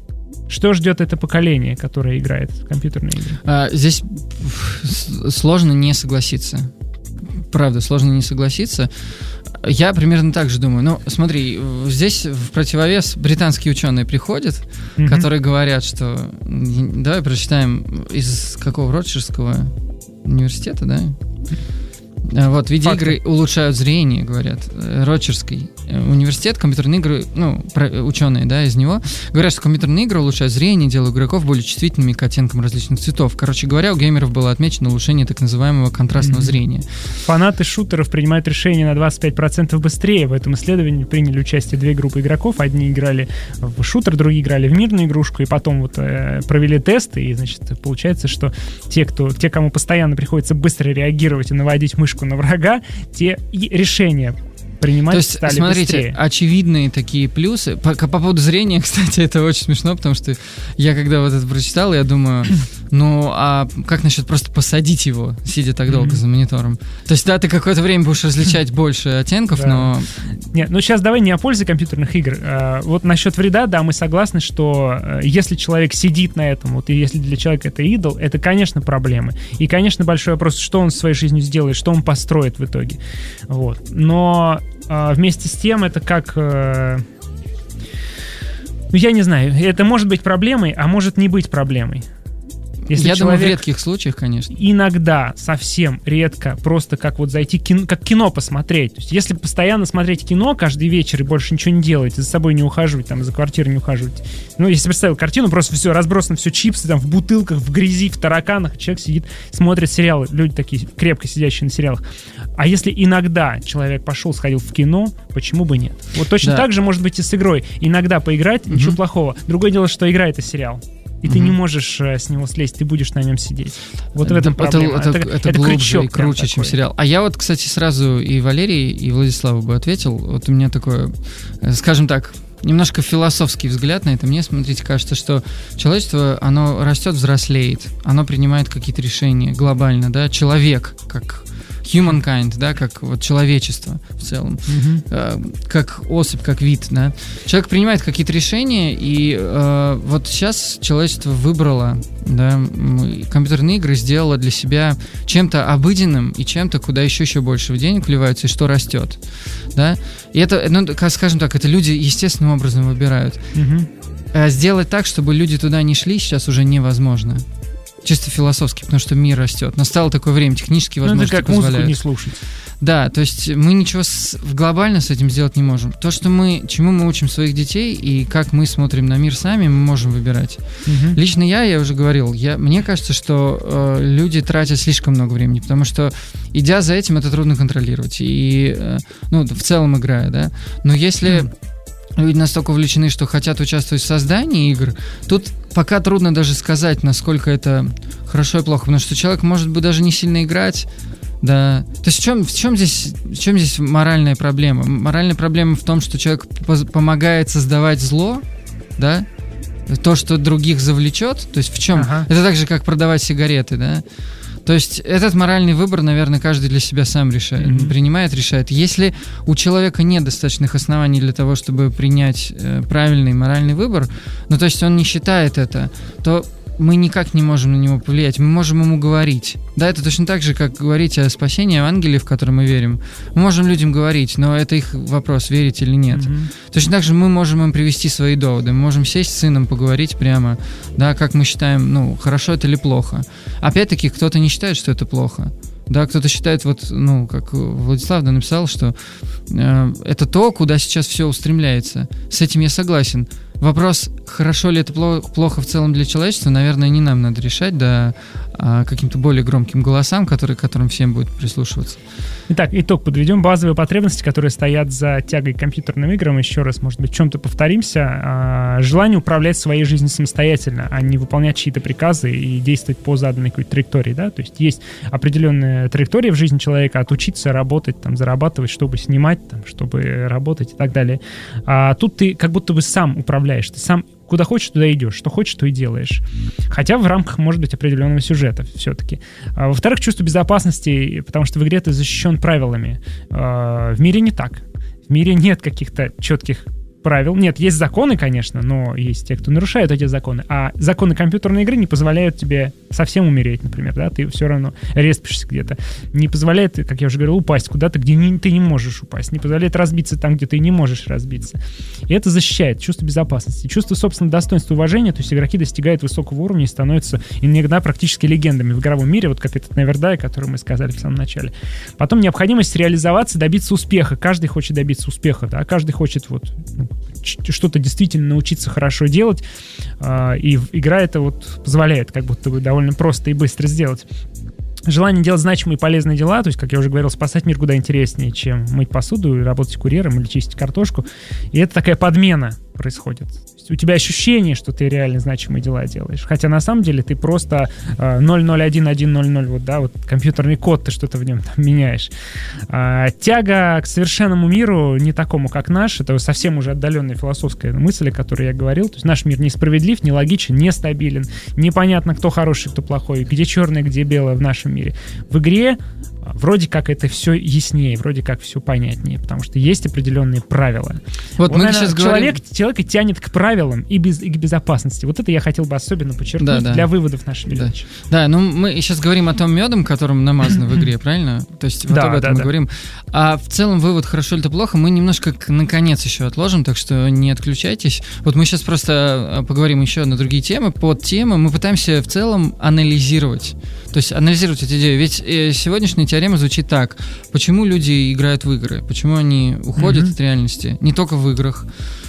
Что ждет это поколение, которое играет в компьютерные игры? А, здесь сложно не согласиться. Правда, сложно не согласиться. Я примерно так же думаю. Ну, смотри, здесь в противовес британские ученые приходят, mm-hmm. которые говорят, что... Давай прочитаем из какого Рочерского университета, да? Вот, видеоигры Факты. улучшают зрение, говорят. Рочерский университет, компьютерные игры, ну, ученые, да, из него, говорят, что компьютерные игры улучшают зрение, делают игроков более чувствительными к оттенкам различных цветов. Короче говоря, у геймеров было отмечено улучшение так называемого контрастного mm-hmm. зрения. Фанаты шутеров принимают решения на двадцать пять процентов быстрее. В этом исследовании приняли участие две группы игроков. Одни играли в шутер, другие играли в мирную игрушку, и потом вот э, провели тесты, и, значит, получается, что те, кто, те, кому постоянно приходится быстро реагировать и наводить мышку на врага, те и решения принимать То есть, стали смотрите, быстрее. Очевидные такие плюсы. По, по поводу зрения, кстати, это очень смешно, потому что я когда вот это прочитал, я думаю, ну, а как насчет просто посадить его, сидя так долго mm-hmm. за монитором? То есть, да, ты какое-то время будешь различать больше оттенков, да. но... Нет, ну сейчас давай не о пользе компьютерных игр. А, вот насчет вреда, да, мы согласны, что а, если человек сидит на этом, вот и если для человека это идол, это, конечно, проблемы. И, конечно, большой вопрос, что он в своей жизни сделает, что он построит в итоге. Вот. Но а, вместе с тем это как... А, ну, я не знаю, это может быть проблемой, а может не быть проблемой. Если Я думаю, в редких случаях, конечно. Иногда, совсем редко, просто как вот зайти, кино, как кино посмотреть. То есть, если постоянно смотреть кино каждый вечер и больше ничего не делать, за собой не ухаживать, там, за квартирой не ухаживать. Ну, если представил картину, просто все разбросано, все чипсы, там, в бутылках, в грязи, в тараканах, человек сидит, смотрит сериалы, люди такие крепко сидящие на сериалах. А если иногда человек пошел, сходил в кино, почему бы нет? Вот точно да. так же может быть и с игрой. Иногда поиграть, угу. ничего плохого. Другое дело, что игра — это сериал. И mm-hmm. ты не можешь э, с него слезть, ты будешь на нем сидеть. Вот в этом это, проблема. Это, это, это, это глубже и круче, чем такой. сериал. А я вот, кстати, сразу и Валерий, и Владиславу бы ответил. Вот у меня такое, скажем так, немножко философский взгляд на это. Мне, смотрите, кажется, что человечество, оно растет, взрослеет, оно принимает какие-то решения глобально, да, человек, как humankind, да, как вот человечество в целом, mm-hmm. э, как особь, как вид, да. Человек принимает какие-то решения, и э, вот сейчас человечество выбрало, да, компьютерные игры сделало для себя чем-то обыденным и чем-то, куда еще еще больше денег вливаются и что растет, да. И это, ну, скажем так, это люди естественным образом выбирают. Mm-hmm. А сделать так, чтобы люди туда не шли, сейчас уже невозможно. Чисто философски, потому что мир растет. Настало такое время, технические возможности позволяют. Ну, это как музыку не слушать. Да, то есть мы ничего с, глобально с этим сделать не можем. То, что мы, чему мы учим своих детей и как мы смотрим на мир сами, мы можем выбирать. Угу. Лично я, я уже говорил, я, мне кажется, что э, люди тратят слишком много времени, потому что, идя за этим, это трудно контролировать. И, э, ну, в целом играя, да. Но если... Mm. Люди настолько увлечены, что хотят участвовать в создании игр. Тут пока трудно даже сказать, насколько это хорошо и плохо, потому что человек может быть даже не сильно играть. Да. То есть в чем, в чем здесь, в чем здесь моральная проблема? Моральная проблема в том, что человек по- помогает создавать зло, да? То, что других завлечет. То есть в чем? Ага. Это так же, как продавать сигареты, да? То есть этот моральный выбор, наверное, каждый для себя сам решает, mm-hmm. принимает, решает. Если у человека нет достаточных оснований для того, чтобы принять э, правильный моральный выбор, ну то есть он не считает это, то мы никак не можем на него повлиять. Мы можем ему говорить. Да, это точно так же, как говорить о спасении Евангелия, в которое мы верим. Мы можем людям говорить, но это их вопрос, верить или нет. Mm-hmm. Точно так же мы можем им привести свои доводы. Мы можем сесть с сыном, поговорить прямо, да, как мы считаем, ну, хорошо это или плохо. Опять-таки, кто-то не считает, что это плохо. Да, кто-то считает, вот, ну, как Владислав да, написал, что э, это то, куда сейчас все устремляется. С этим я согласен. Вопрос, хорошо ли это плохо в целом для человечества, наверное, не нам надо решать, да, а каким-то более громким голосам, которые, к которым всем будет прислушиваться. Итак, итог подведем. Базовые потребности, которые стоят за тягой к компьютерным играм, еще раз, может быть, в чем-то повторимся. Желание управлять своей жизнью самостоятельно, а не выполнять чьи-то приказы и действовать по заданной какой-то траектории, да, то есть есть определенная траектория в жизни человека, отучиться работать, там, зарабатывать, чтобы снимать, там, чтобы работать и так далее. А тут ты как будто бы сам управляешь, ты сам куда хочешь, туда идешь, что хочешь, то и делаешь. Хотя в рамках, может быть, определенного сюжета все-таки. А, во-вторых, чувство безопасности, потому что в игре ты защищен правилами. А, в мире не так. В мире нет каких-то четких правил. Нет, есть законы, конечно, но есть те, кто нарушают эти законы. А законы компьютерной игры не позволяют тебе совсем умереть, например, да, ты все равно респишься где-то. Не позволяет, как я уже говорил, упасть куда-то, где не, ты не можешь упасть. Не позволяет разбиться там, где ты не можешь разбиться. И это защищает чувство безопасности. Чувство собственного достоинства и уважения, то есть игроки достигают высокого уровня и становятся иногда практически легендами в игровом мире, вот как этот Neverday, который мы сказали в самом начале. Потом необходимость реализоваться, добиться успеха. Каждый хочет добиться успеха, да, каждый хочет вот ну, что-то действительно научиться хорошо делать, э, и игра это вот позволяет как будто бы довольно просто и быстро сделать. Желание делать значимые и полезные дела, то есть, как я уже говорил, спасать мир куда интереснее, чем мыть посуду и работать курьером или чистить картошку. И это такая подмена происходит. То есть у тебя ощущение, что ты реально значимые дела делаешь. Хотя на самом деле ты просто э, ноль ноль один один ноль ноль, вот, да, вот компьютерный код, ты что-то в нем там меняешь. А, тяга к совершенному миру, не такому, как наш, это совсем уже отдаленная философская мысль, о которой я говорил. То есть наш мир несправедлив, нелогичен, нестабилен. Непонятно, кто хороший, кто плохой, где черное, где белое в нашем мире. В игре вроде как это все яснее, вроде как все понятнее, потому что есть определенные правила. Вот, вот мы наверное, сейчас человек, говорим... человека тянет к правилам и, без, и к безопасности. Вот это я хотел бы особенно подчеркнуть да, да. для выводов нашей передачи. Да. да, ну мы сейчас говорим о том медом, которым намазано в игре, правильно? То есть вот да, об этом да, мы да. говорим. А в целом вывод, хорошо или это плохо, мы немножко наконец еще отложим, так что не отключайтесь. Вот мы сейчас просто поговорим еще на другие темы. Под темы мы пытаемся в целом анализировать. То есть анализировать эту идею. Ведь сегодняшняя теорема звучит так. Почему люди играют в игры? Почему они уходят mm-hmm. от реальности? Не только в играх.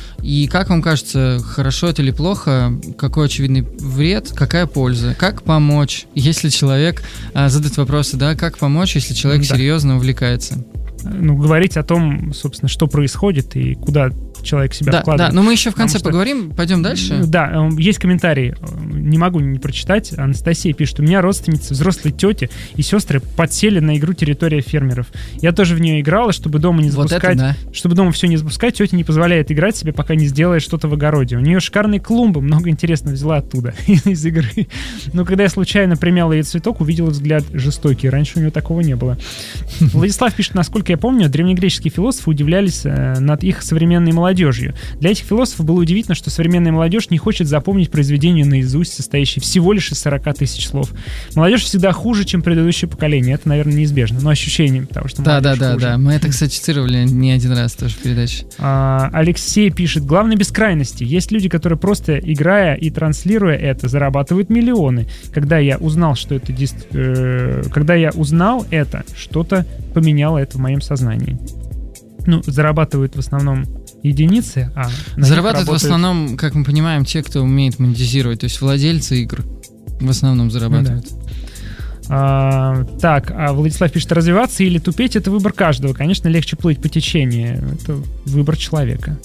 И как вам кажется, хорошо это или плохо? Какой очевидный вред? Какая польза? Как помочь, если человек... А, задает вопросы, да? Как помочь, если человек да. серьезно увлекается? Ну, говорить о том, собственно, что происходит и куда человек себя да, вкладывает. Да, но мы еще в конце что... поговорим. Пойдем дальше. Да, есть комментарий. Не могу не прочитать. Анастасия пишет: у меня родственницы, взрослые тети и сестры подсели на игру «Территория фермеров». Я тоже в нее играла, чтобы дома не запускать, вот это, да. чтобы дома все не запускать. Тетя не позволяет играть себе, пока не сделает что-то в огороде. У нее шикарные клумбы, много интересного взяла оттуда, из игры. Но когда я случайно примяла ей цветок, увидела взгляд жестокий. Раньше у нее такого не было. Владислав пишет: насколько я помню, древнегреческие философы удивлялись над их современной молодежью. Для этих философов было удивительно, что современная молодежь не хочет запомнить произведение наизусть, состоящее всего лишь из сорок тысяч слов. Молодежь всегда хуже, чем предыдущее поколение. Это, наверное, неизбежно. Но ощущение, потому что да, да, да, хуже. да. Мы это, кстати, цитировали не один раз тоже в передаче. А, Алексей пишет: главное без крайности. Есть люди, которые просто играя и транслируя это, зарабатывают миллионы. Когда я узнал, что это дист... э, когда я узнал это, что-то поменяло это в моем сознании. Ну, зарабатывают в основном единицы, а зарабатывают в основном, как мы понимаем, те, кто умеет монетизировать, то есть владельцы игр в основном зарабатывают. Ну, да. а, так, а Владислав пишет: развиваться или тупеть — это выбор каждого. Конечно, легче плыть по течению. Это выбор человека.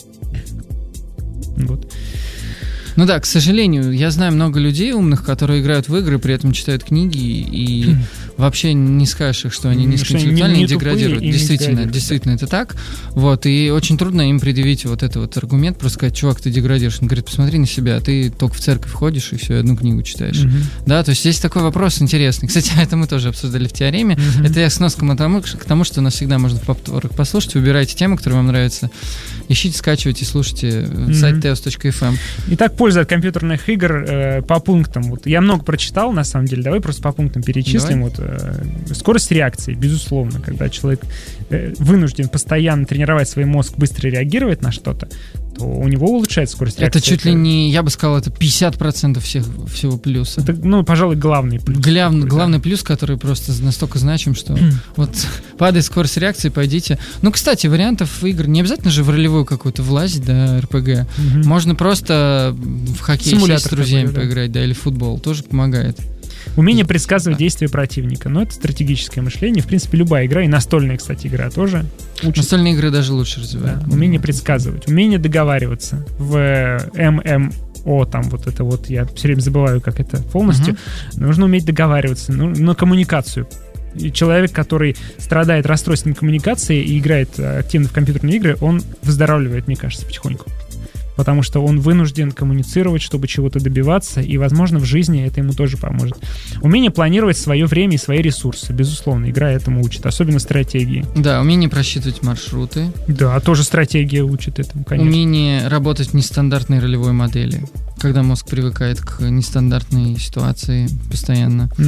Вот. Ну да, к сожалению, я знаю много людей умных, которые играют в игры, при этом читают книги, и вообще не скажешь их, что они низкоинтеллектуальные и деградируют. И действительно, действительно это так. Вот, и очень трудно им предъявить вот этот вот аргумент, просто сказать: чувак, ты деградируешь. Он говорит: посмотри на себя, ты только в церковь ходишь и все, одну книгу читаешь. Mm-hmm. Да, то есть есть такой вопрос интересный. Кстати, это мы тоже обсуждали в теореме. Mm-hmm. Это я сноска к тому, к тому, что нас всегда можно в повторах послушать. Выбирайте тему, которая вам нравится. Ищите, скачивайте, слушайте. Mm-hmm. Сайт теос точка эф эм. Итак, польза от компьютерных игр э, по пунктам. Вот я много прочитал, на самом деле. Давай просто по пунктам перечислим. Вот, э, скорость реакции, безусловно. Когда человек э, вынужден постоянно тренировать свой мозг, быстро реагировать на что-то, то у него улучшается скорость реакции. Это чуть ли не, я бы сказал, это пятьдесят процентов всех, всего плюса. Это, ну, пожалуй, главный плюс. Глав, главный плюс, который просто настолько значим, что вот падает скорость реакции, пойдите. Ну, кстати, вариантов игр не обязательно же в ролевую какую-то влазить, да, эр пи джи. Угу. Можно просто в хоккей сесть с друзьями такой, да. поиграть, да, или в футбол. Тоже помогает. Умение предсказывать действия противника. Но это стратегическое мышление. В принципе, любая игра, и настольная, кстати, игра тоже учит. Настольные игры даже лучше развивают. Да, умение предсказывать, умение договариваться. В эм эм о, там вот это вот, я все время забываю, как это полностью. Uh-huh. Нужно уметь договариваться, ну, на коммуникацию. И человек, который страдает расстройством коммуникации и играет активно в компьютерные игры, он выздоравливает, мне кажется, потихоньку. потому что он вынужден коммуницировать, чтобы чего-то добиваться, и, возможно, в жизни это ему тоже поможет. Умение планировать свое время и свои ресурсы, безусловно, игра этому учит, особенно стратегии. Да, умение просчитывать маршруты. Да, тоже стратегия учит этому, конечно. Умение работать в нестандартной ролевой модели, когда мозг привыкает к нестандартной ситуации постоянно. Угу.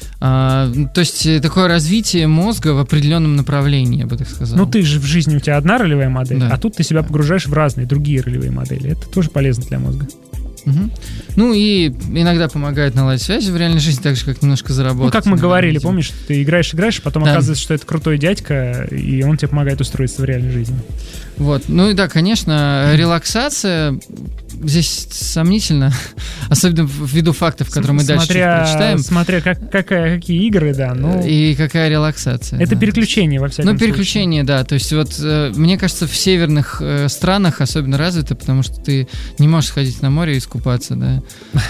А, то есть такое развитие мозга в определенном направлении, я бы так сказал. Ну, ты же в жизни, у тебя одна ролевая модель, да. а тут ты себя погружаешь в разные другие ролевые модели. Это тоже полезно для мозга. Угу. Ну и иногда помогает наладить связи в реальной жизни, так же, как немножко заработать. Ну, как мы говорили, видимо. помнишь, ты играешь, играешь, а потом да. оказывается, что это крутой дядька, и он тебе помогает устроиться в реальной жизни. Вот. Ну и да, конечно, релаксация здесь сомнительно, особенно ввиду фактов, которые мы дальше смотря, прочитаем. Смотря как, какая, какие игры, да. Ну, и какая релаксация. Это да. переключение, во всяком Ну, переключение, случае. да. То есть вот, э, мне кажется, в северных э, странах особенно развито, потому что ты не можешь сходить на море и искупаться, да.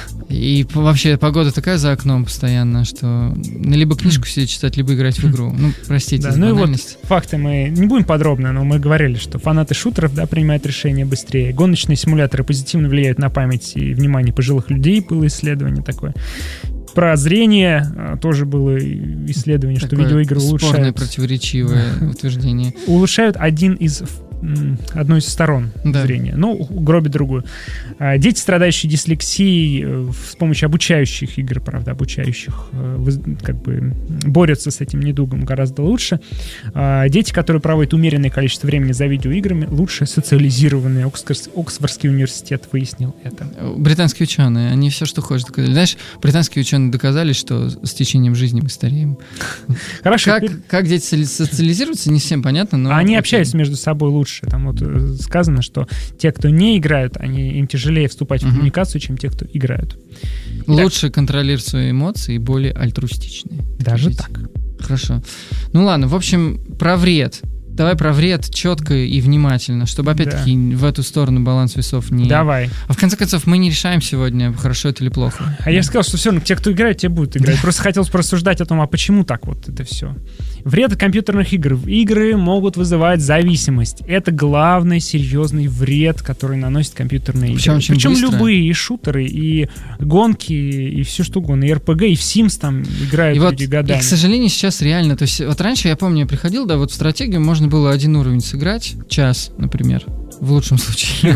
И вообще погода такая за окном постоянно, что либо книжку сидеть читать, либо играть в игру. Ну, простите да, за ну банальность. И вот факты мы не будем подробно, но мы говорили, что фанаты шутеров, да, принимают решения быстрее. Гоночные симуляторы позитивно влияют на память и внимание пожилых людей. Было исследование такое. Про зрение а, тоже было исследование, Такое что видеоигры спорное, улучшают. противоречивое утверждение. Улучшают один из одну из сторон да. зрения, ну, гробит другую. А, дети, страдающие дислексией, э, с помощью обучающих игр, правда, обучающих, э, вы, как бы борются с этим недугом гораздо лучше. А, дети, которые проводят умеренное количество времени за видеоиграми, лучше социализированные. Оксфорд, Оксфордский университет выяснил это. Британские ученые, они все, что хочешь, доказали. Знаешь, британские ученые доказали, что с течением жизни мы стареем. Хорошо. Как, теперь... как дети социализируются, не всем понятно, но... Они общаются между собой лучше. Там вот сказано, что те, кто не играют, они, им тяжелее вступать uh-huh. в коммуникацию, чем те, кто играют. Итак, лучше контролируют свои эмоции и более альтруистичные. Даже Скажите. так. Хорошо. Ну ладно, в общем, про вред. Давай про вред четко и внимательно, чтобы опять-таки да. в эту сторону баланс весов не... Давай. А в конце концов, мы не решаем сегодня, хорошо это или плохо. А я же сказал, что все равно те, кто играет, те будут играть. Просто хотелось порассуждать о том, а почему так вот это все. Вред компьютерных игр. Игры могут вызывать зависимость. Это главный серьезный вред, который наносит компьютерные игры. Причем, Причем быстро. любые, и шутеры, и гонки, и все что угодно. И эр пи джи, и в Sims там играют и люди вот, годами. И, к сожалению, сейчас реально... То есть вот раньше, я помню, я приходил, да, вот в стратегию можно было один уровень сыграть, час, например, в лучшем случае.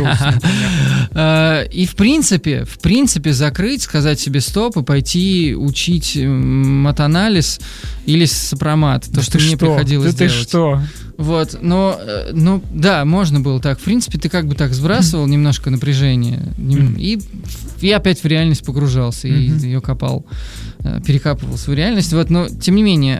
И в принципе, в принципе, закрыть, сказать себе стоп и пойти учить матанализ или сопромат. То, что мне приходилось делать. Ты что? Вот, но, ну, да, можно было так. В принципе, ты как бы так сбрасывал немножко напряжение и, и опять в реальность погружался, и ее копал, перекапывал свою реальность. Вот, но, тем не менее,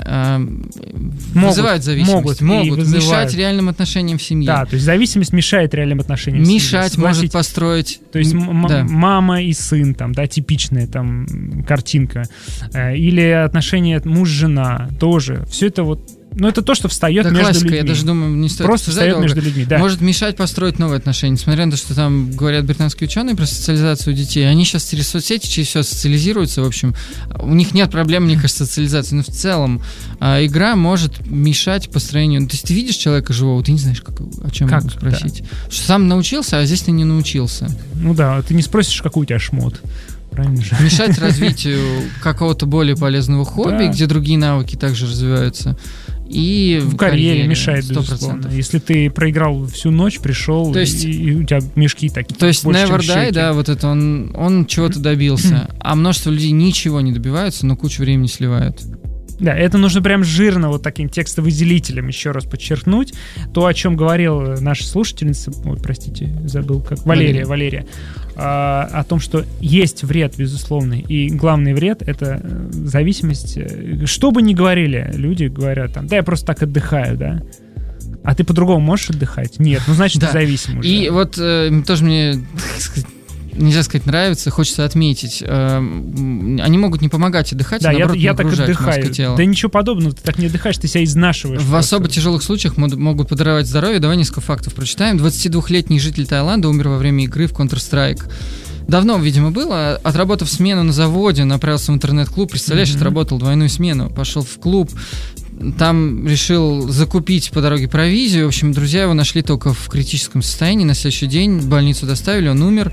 могут, вызывают зависимость. Могут, могут мешать реальным отношениям в семье. Да, то есть зависимость мешает реальным отношениям в семье. Мешать может построить... То есть м- да. мама и сын, там, да, типичная там картинка. Или отношения муж-жена тоже. Все это вот. Ну, это то, что встает да, между классика, людьми. Я даже думаю, не стоит просто встает между людьми, да. Может мешать построить новые отношения. Несмотря на то, что там говорят британские ученые про социализацию детей, они сейчас через соцсети, через все социализируются. В общем, у них нет проблем, мне кажется, социализации. Но в целом а, игра может мешать построению. То есть ты видишь человека живого, ты не знаешь, как, о чем как? ему спросить. Да. Что сам научился, а здесь ты не научился. Ну да, ты не спросишь, какой у тебя шмот. Правильно же. Мешать развитию какого-то более полезного хобби, да. где другие навыки также развиваются. И в, в карьере, карьере мешает, безусловно. Если ты проиграл всю ночь, пришел, то есть, и, и у тебя мешки такие. То есть never die, да, вот это он, он чего-то добился. А множество людей ничего не добиваются, но кучу времени сливают. Да, это нужно прям жирно вот таким текстовыделителем еще раз подчеркнуть. То, о чем говорила наша слушательница, ой, простите, забыл, как Валерия, Валерия, Валерия а, о том, что есть вред, безусловный, и главный вред — это зависимость. Что бы ни говорили, люди говорят там, да, я просто так отдыхаю, да. А ты по-другому можешь отдыхать? Нет, ну значит, да. ты зависим уже. И вот э, тоже мне... нельзя сказать нравится, хочется отметить. Э, они могут не помогать отдыхать, да, а наоборот я, я так нагружать мозг и тело. Да ничего подобного, ты так не отдыхаешь, ты себя изнашиваешь. В просто. особо тяжелых случаях могут подорвать здоровье. Давай несколько фактов прочитаем. двадцатидвухлетний житель Таиланда умер во время игры в Counter-Strike. Давно, видимо, было. Отработав смену на заводе, направился в интернет-клуб. Представляешь, mm-hmm. отработал двойную смену. Пошел в клуб, там решил закупить по дороге провизию. В общем, друзья его нашли только в критическом состоянии. На следующий день в больницу доставили, он умер.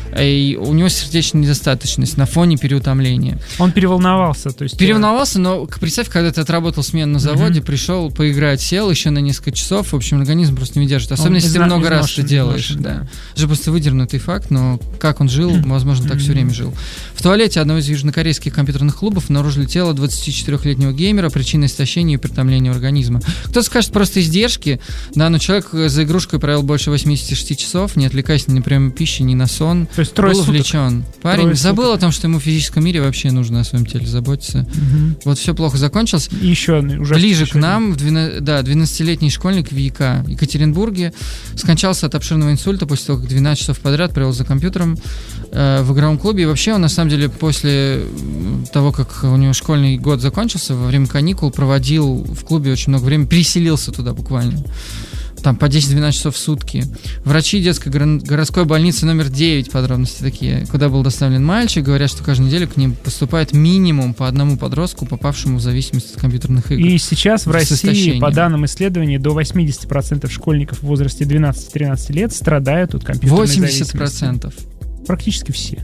И у него сердечная недостаточность на фоне переутомления. Он переволновался, то есть... Переволновался, но представь, когда ты отработал смену на заводе, mm-hmm. пришел поиграть, сел еще на несколько часов, в общем, организм просто не держит. Особенно, он если ты много раз это делаешь. Изношен, да. Это же просто выдернутый факт, но как он жил, возможно, так mm-hmm. все время жил. В туалете одного из южнокорейских компьютерных клубов обнаружили тело двадцатичетырёхлетнего геймера, причиной истощения и переутомления организма. Кто-то скажет, просто издержки, да, но человек за игрушкой провел больше восемьдесят шесть часов, не отвлекаясь ни на прием пищи, ни на сон. То есть трое был суток. увлечен. Парень трое забыл суток. О том, что ему в физическом мире вообще нужно о своем теле заботиться. Угу. Вот все плохо закончилось. И еще ужасно. Ближе к нам, в двенадцать, да, двенадцатилетний школьник Вика в Екатеринбурге скончался от обширного инсульта после того, как двенадцать часов подряд провел за компьютером э, в игровом клубе. И вообще он, на самом деле, после того, как у него школьный год закончился, во время каникул проводил в клубе очень много времени, переселился туда буквально. Там по десять-двенадцать часов в сутки. Врачи детской городской больницы номер девять, подробности такие, куда был доставлен мальчик, говорят, что каждую неделю к ним поступает минимум по одному подростку, попавшему в зависимость от компьютерных игр. И сейчас в России, по данным исследований, до восемьдесят процентов школьников в возрасте двенадцать-тринадцать лет страдают от компьютерной восемьдесят процентов. зависимости. Практически все.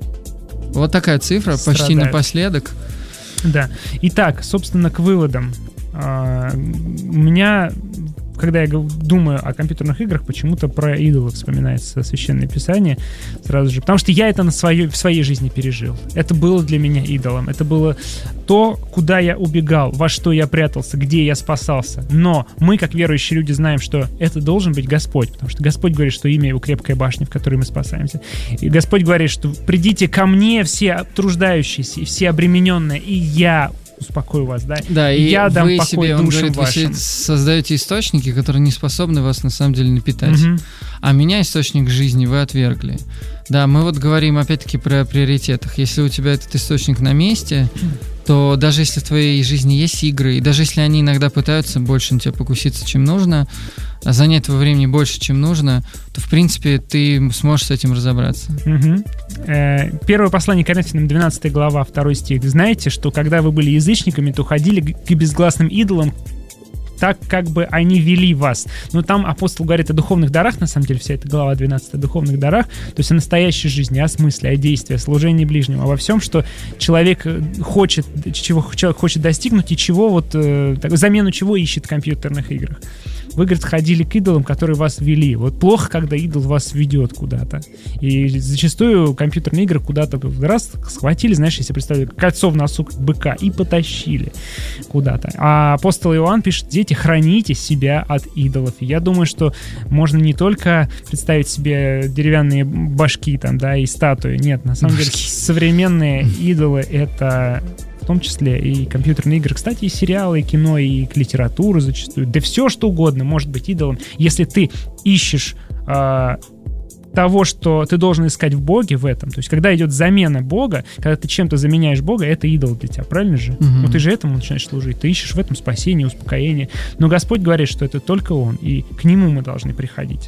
Вот такая цифра, страдают. Почти напоследок. Да. Итак, собственно, к выводам. А, у меня... Когда я думаю о компьютерных играх, почему-то про идолов вспоминается Священное Писание сразу же. Потому что я это на своей, в своей жизни пережил. Это было для меня идолом. Это было то, куда я убегал, во что я прятался, где я спасался. Но мы, как верующие люди, знаем, что это должен быть Господь. Потому что Господь говорит, что имя Его крепкая башня, в которой мы спасаемся. И Господь говорит, что придите ко мне все труждающиеся и все обремененные, и я успокою вас, да? Да, и я дам вы покой себе, он душам говорит, вашим. Вы создаете источники, которые не способны вас на самом деле напитать. Угу. А меня, источник жизни, вы отвергли. Да, мы вот говорим опять-таки про приоритетах. Если у тебя этот источник на месте, то даже если в твоей жизни есть игры, и даже если они иногда пытаются больше на тебя покуситься, чем нужно, а занять твое времени больше, чем нужно, то, в принципе, ты сможешь с этим разобраться. Угу. Э, первое послание Коринфянам, двенадцатая глава, второй стих. Знаете, что когда вы были язычниками, то ходили к безгласным идолам, так, как бы они вели вас. Но там апостол говорит о духовных дарах, на самом деле вся эта глава двенадцатая, о духовных дарах, то есть о настоящей жизни, о смысле, о действии, о служении ближнему, обо всем, что человек хочет, чего человек хочет достигнуть и чего вот, э, так, замену чего ищет в компьютерных играх. Вы, говорит, ходили к идолам, которые вас вели. Вот плохо, когда идол вас ведет куда-то. И зачастую компьютерные игры куда-то раз схватили, знаешь, если представить, кольцо в носу как быка и потащили куда-то. А апостол Иоанн пишет: дети, храните себя от идолов. И я думаю, что можно не только представить себе деревянные башки там, да, и статуи. Нет, на самом деле современные идолы — это... в том числе и компьютерные игры. Кстати, и сериалы, и кино, и литература зачастую. Да все, что угодно может быть идолом. Если ты ищешь э, того, что ты должен искать в Боге, в этом. То есть, когда идет замена Бога, когда ты чем-то заменяешь Бога, это идол для тебя, правильно же? Mm-hmm. Ну, ты же этому начинаешь служить. Ты ищешь в этом спасение, успокоение. Но Господь говорит, что это только Он, и к Нему мы должны приходить.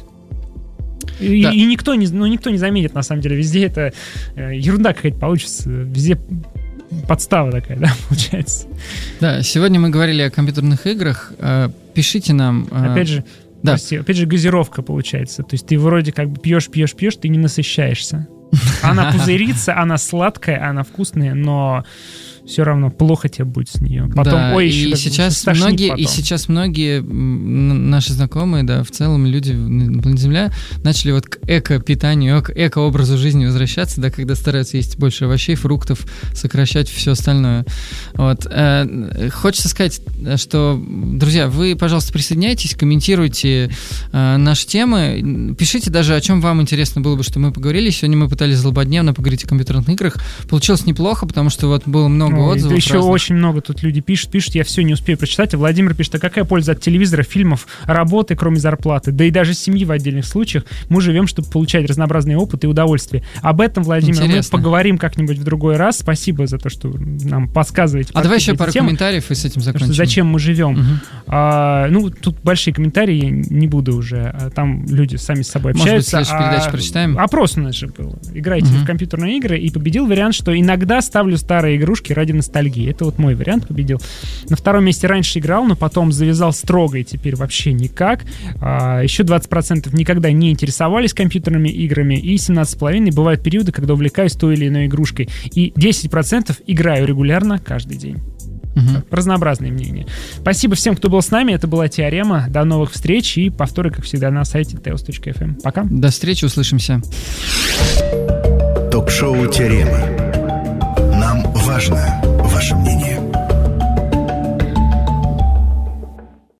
И, да. и никто, не, ну, никто не заметит, на самом деле. Везде это э, ерунда какая-то получится. Везде подстава такая, да, получается. Да, сегодня мы говорили о компьютерных играх. Пишите нам. Опять же, да. прости, опять же газировка получается. То есть ты вроде как бы пьешь, пьешь, пьешь, ты не насыщаешься. Она пузырится, она сладкая, она вкусная, но все равно плохо тебе будет с нее. Потом, да, ой, и еще сейчас многие, и сейчас многие наши знакомые, да, в целом люди на планете Земля начали вот к эко-питанию, к эко-образу жизни возвращаться, да, когда стараются есть больше овощей, фруктов, сокращать все остальное. Вот. Хочется сказать, что, друзья, вы, пожалуйста, присоединяйтесь, комментируйте наши темы, пишите даже, о чем вам интересно было бы, что мы поговорили. Сегодня мы пытались злободневно поговорить о компьютерных играх. Получилось неплохо, потому что вот было много Ой, отзывов еще разных. Очень много тут люди пишут, пишут, я все не успею прочитать. А Владимир пишет: а какая польза от телевизора, фильмов, работы, кроме зарплаты, да и даже семьи в отдельных случаях. Мы живем, чтобы получать разнообразный опыт и удовольствие. Об этом, Владимир, Интересно. мы поговорим как-нибудь в другой раз. Спасибо за то, что нам подсказываете. А давай еще пару темы, комментариев и с этим закончим. Зачем мы живем. Угу. А, ну, тут большие комментарии, я не буду уже. Там люди сами с собой общаются. Может быть, в следующей передаче а, прочитаем? Опрос у нас же был. Играйте Угу. в компьютерные игры. И победил вариант, что иногда ставлю старые игрушки ради ностальгии. Это вот мой вариант победил. На втором месте раньше играл, но потом завязал строго, и теперь вообще никак. А, еще двадцать процентов никогда не интересовались компьютерными играми. И семнадцать целых пять десятых бывают периоды, когда увлекаюсь той или иной игрушкой. И десять процентов играю регулярно каждый день. Угу. Разнообразные мнения. Спасибо всем, кто был с нами. Это была Теорема. До новых встреч и повторы, как всегда, на сайте теос точка эф эм. Пока. До встречи, услышимся. Ток-шоу «Теорема». Нам важно ваше мнение.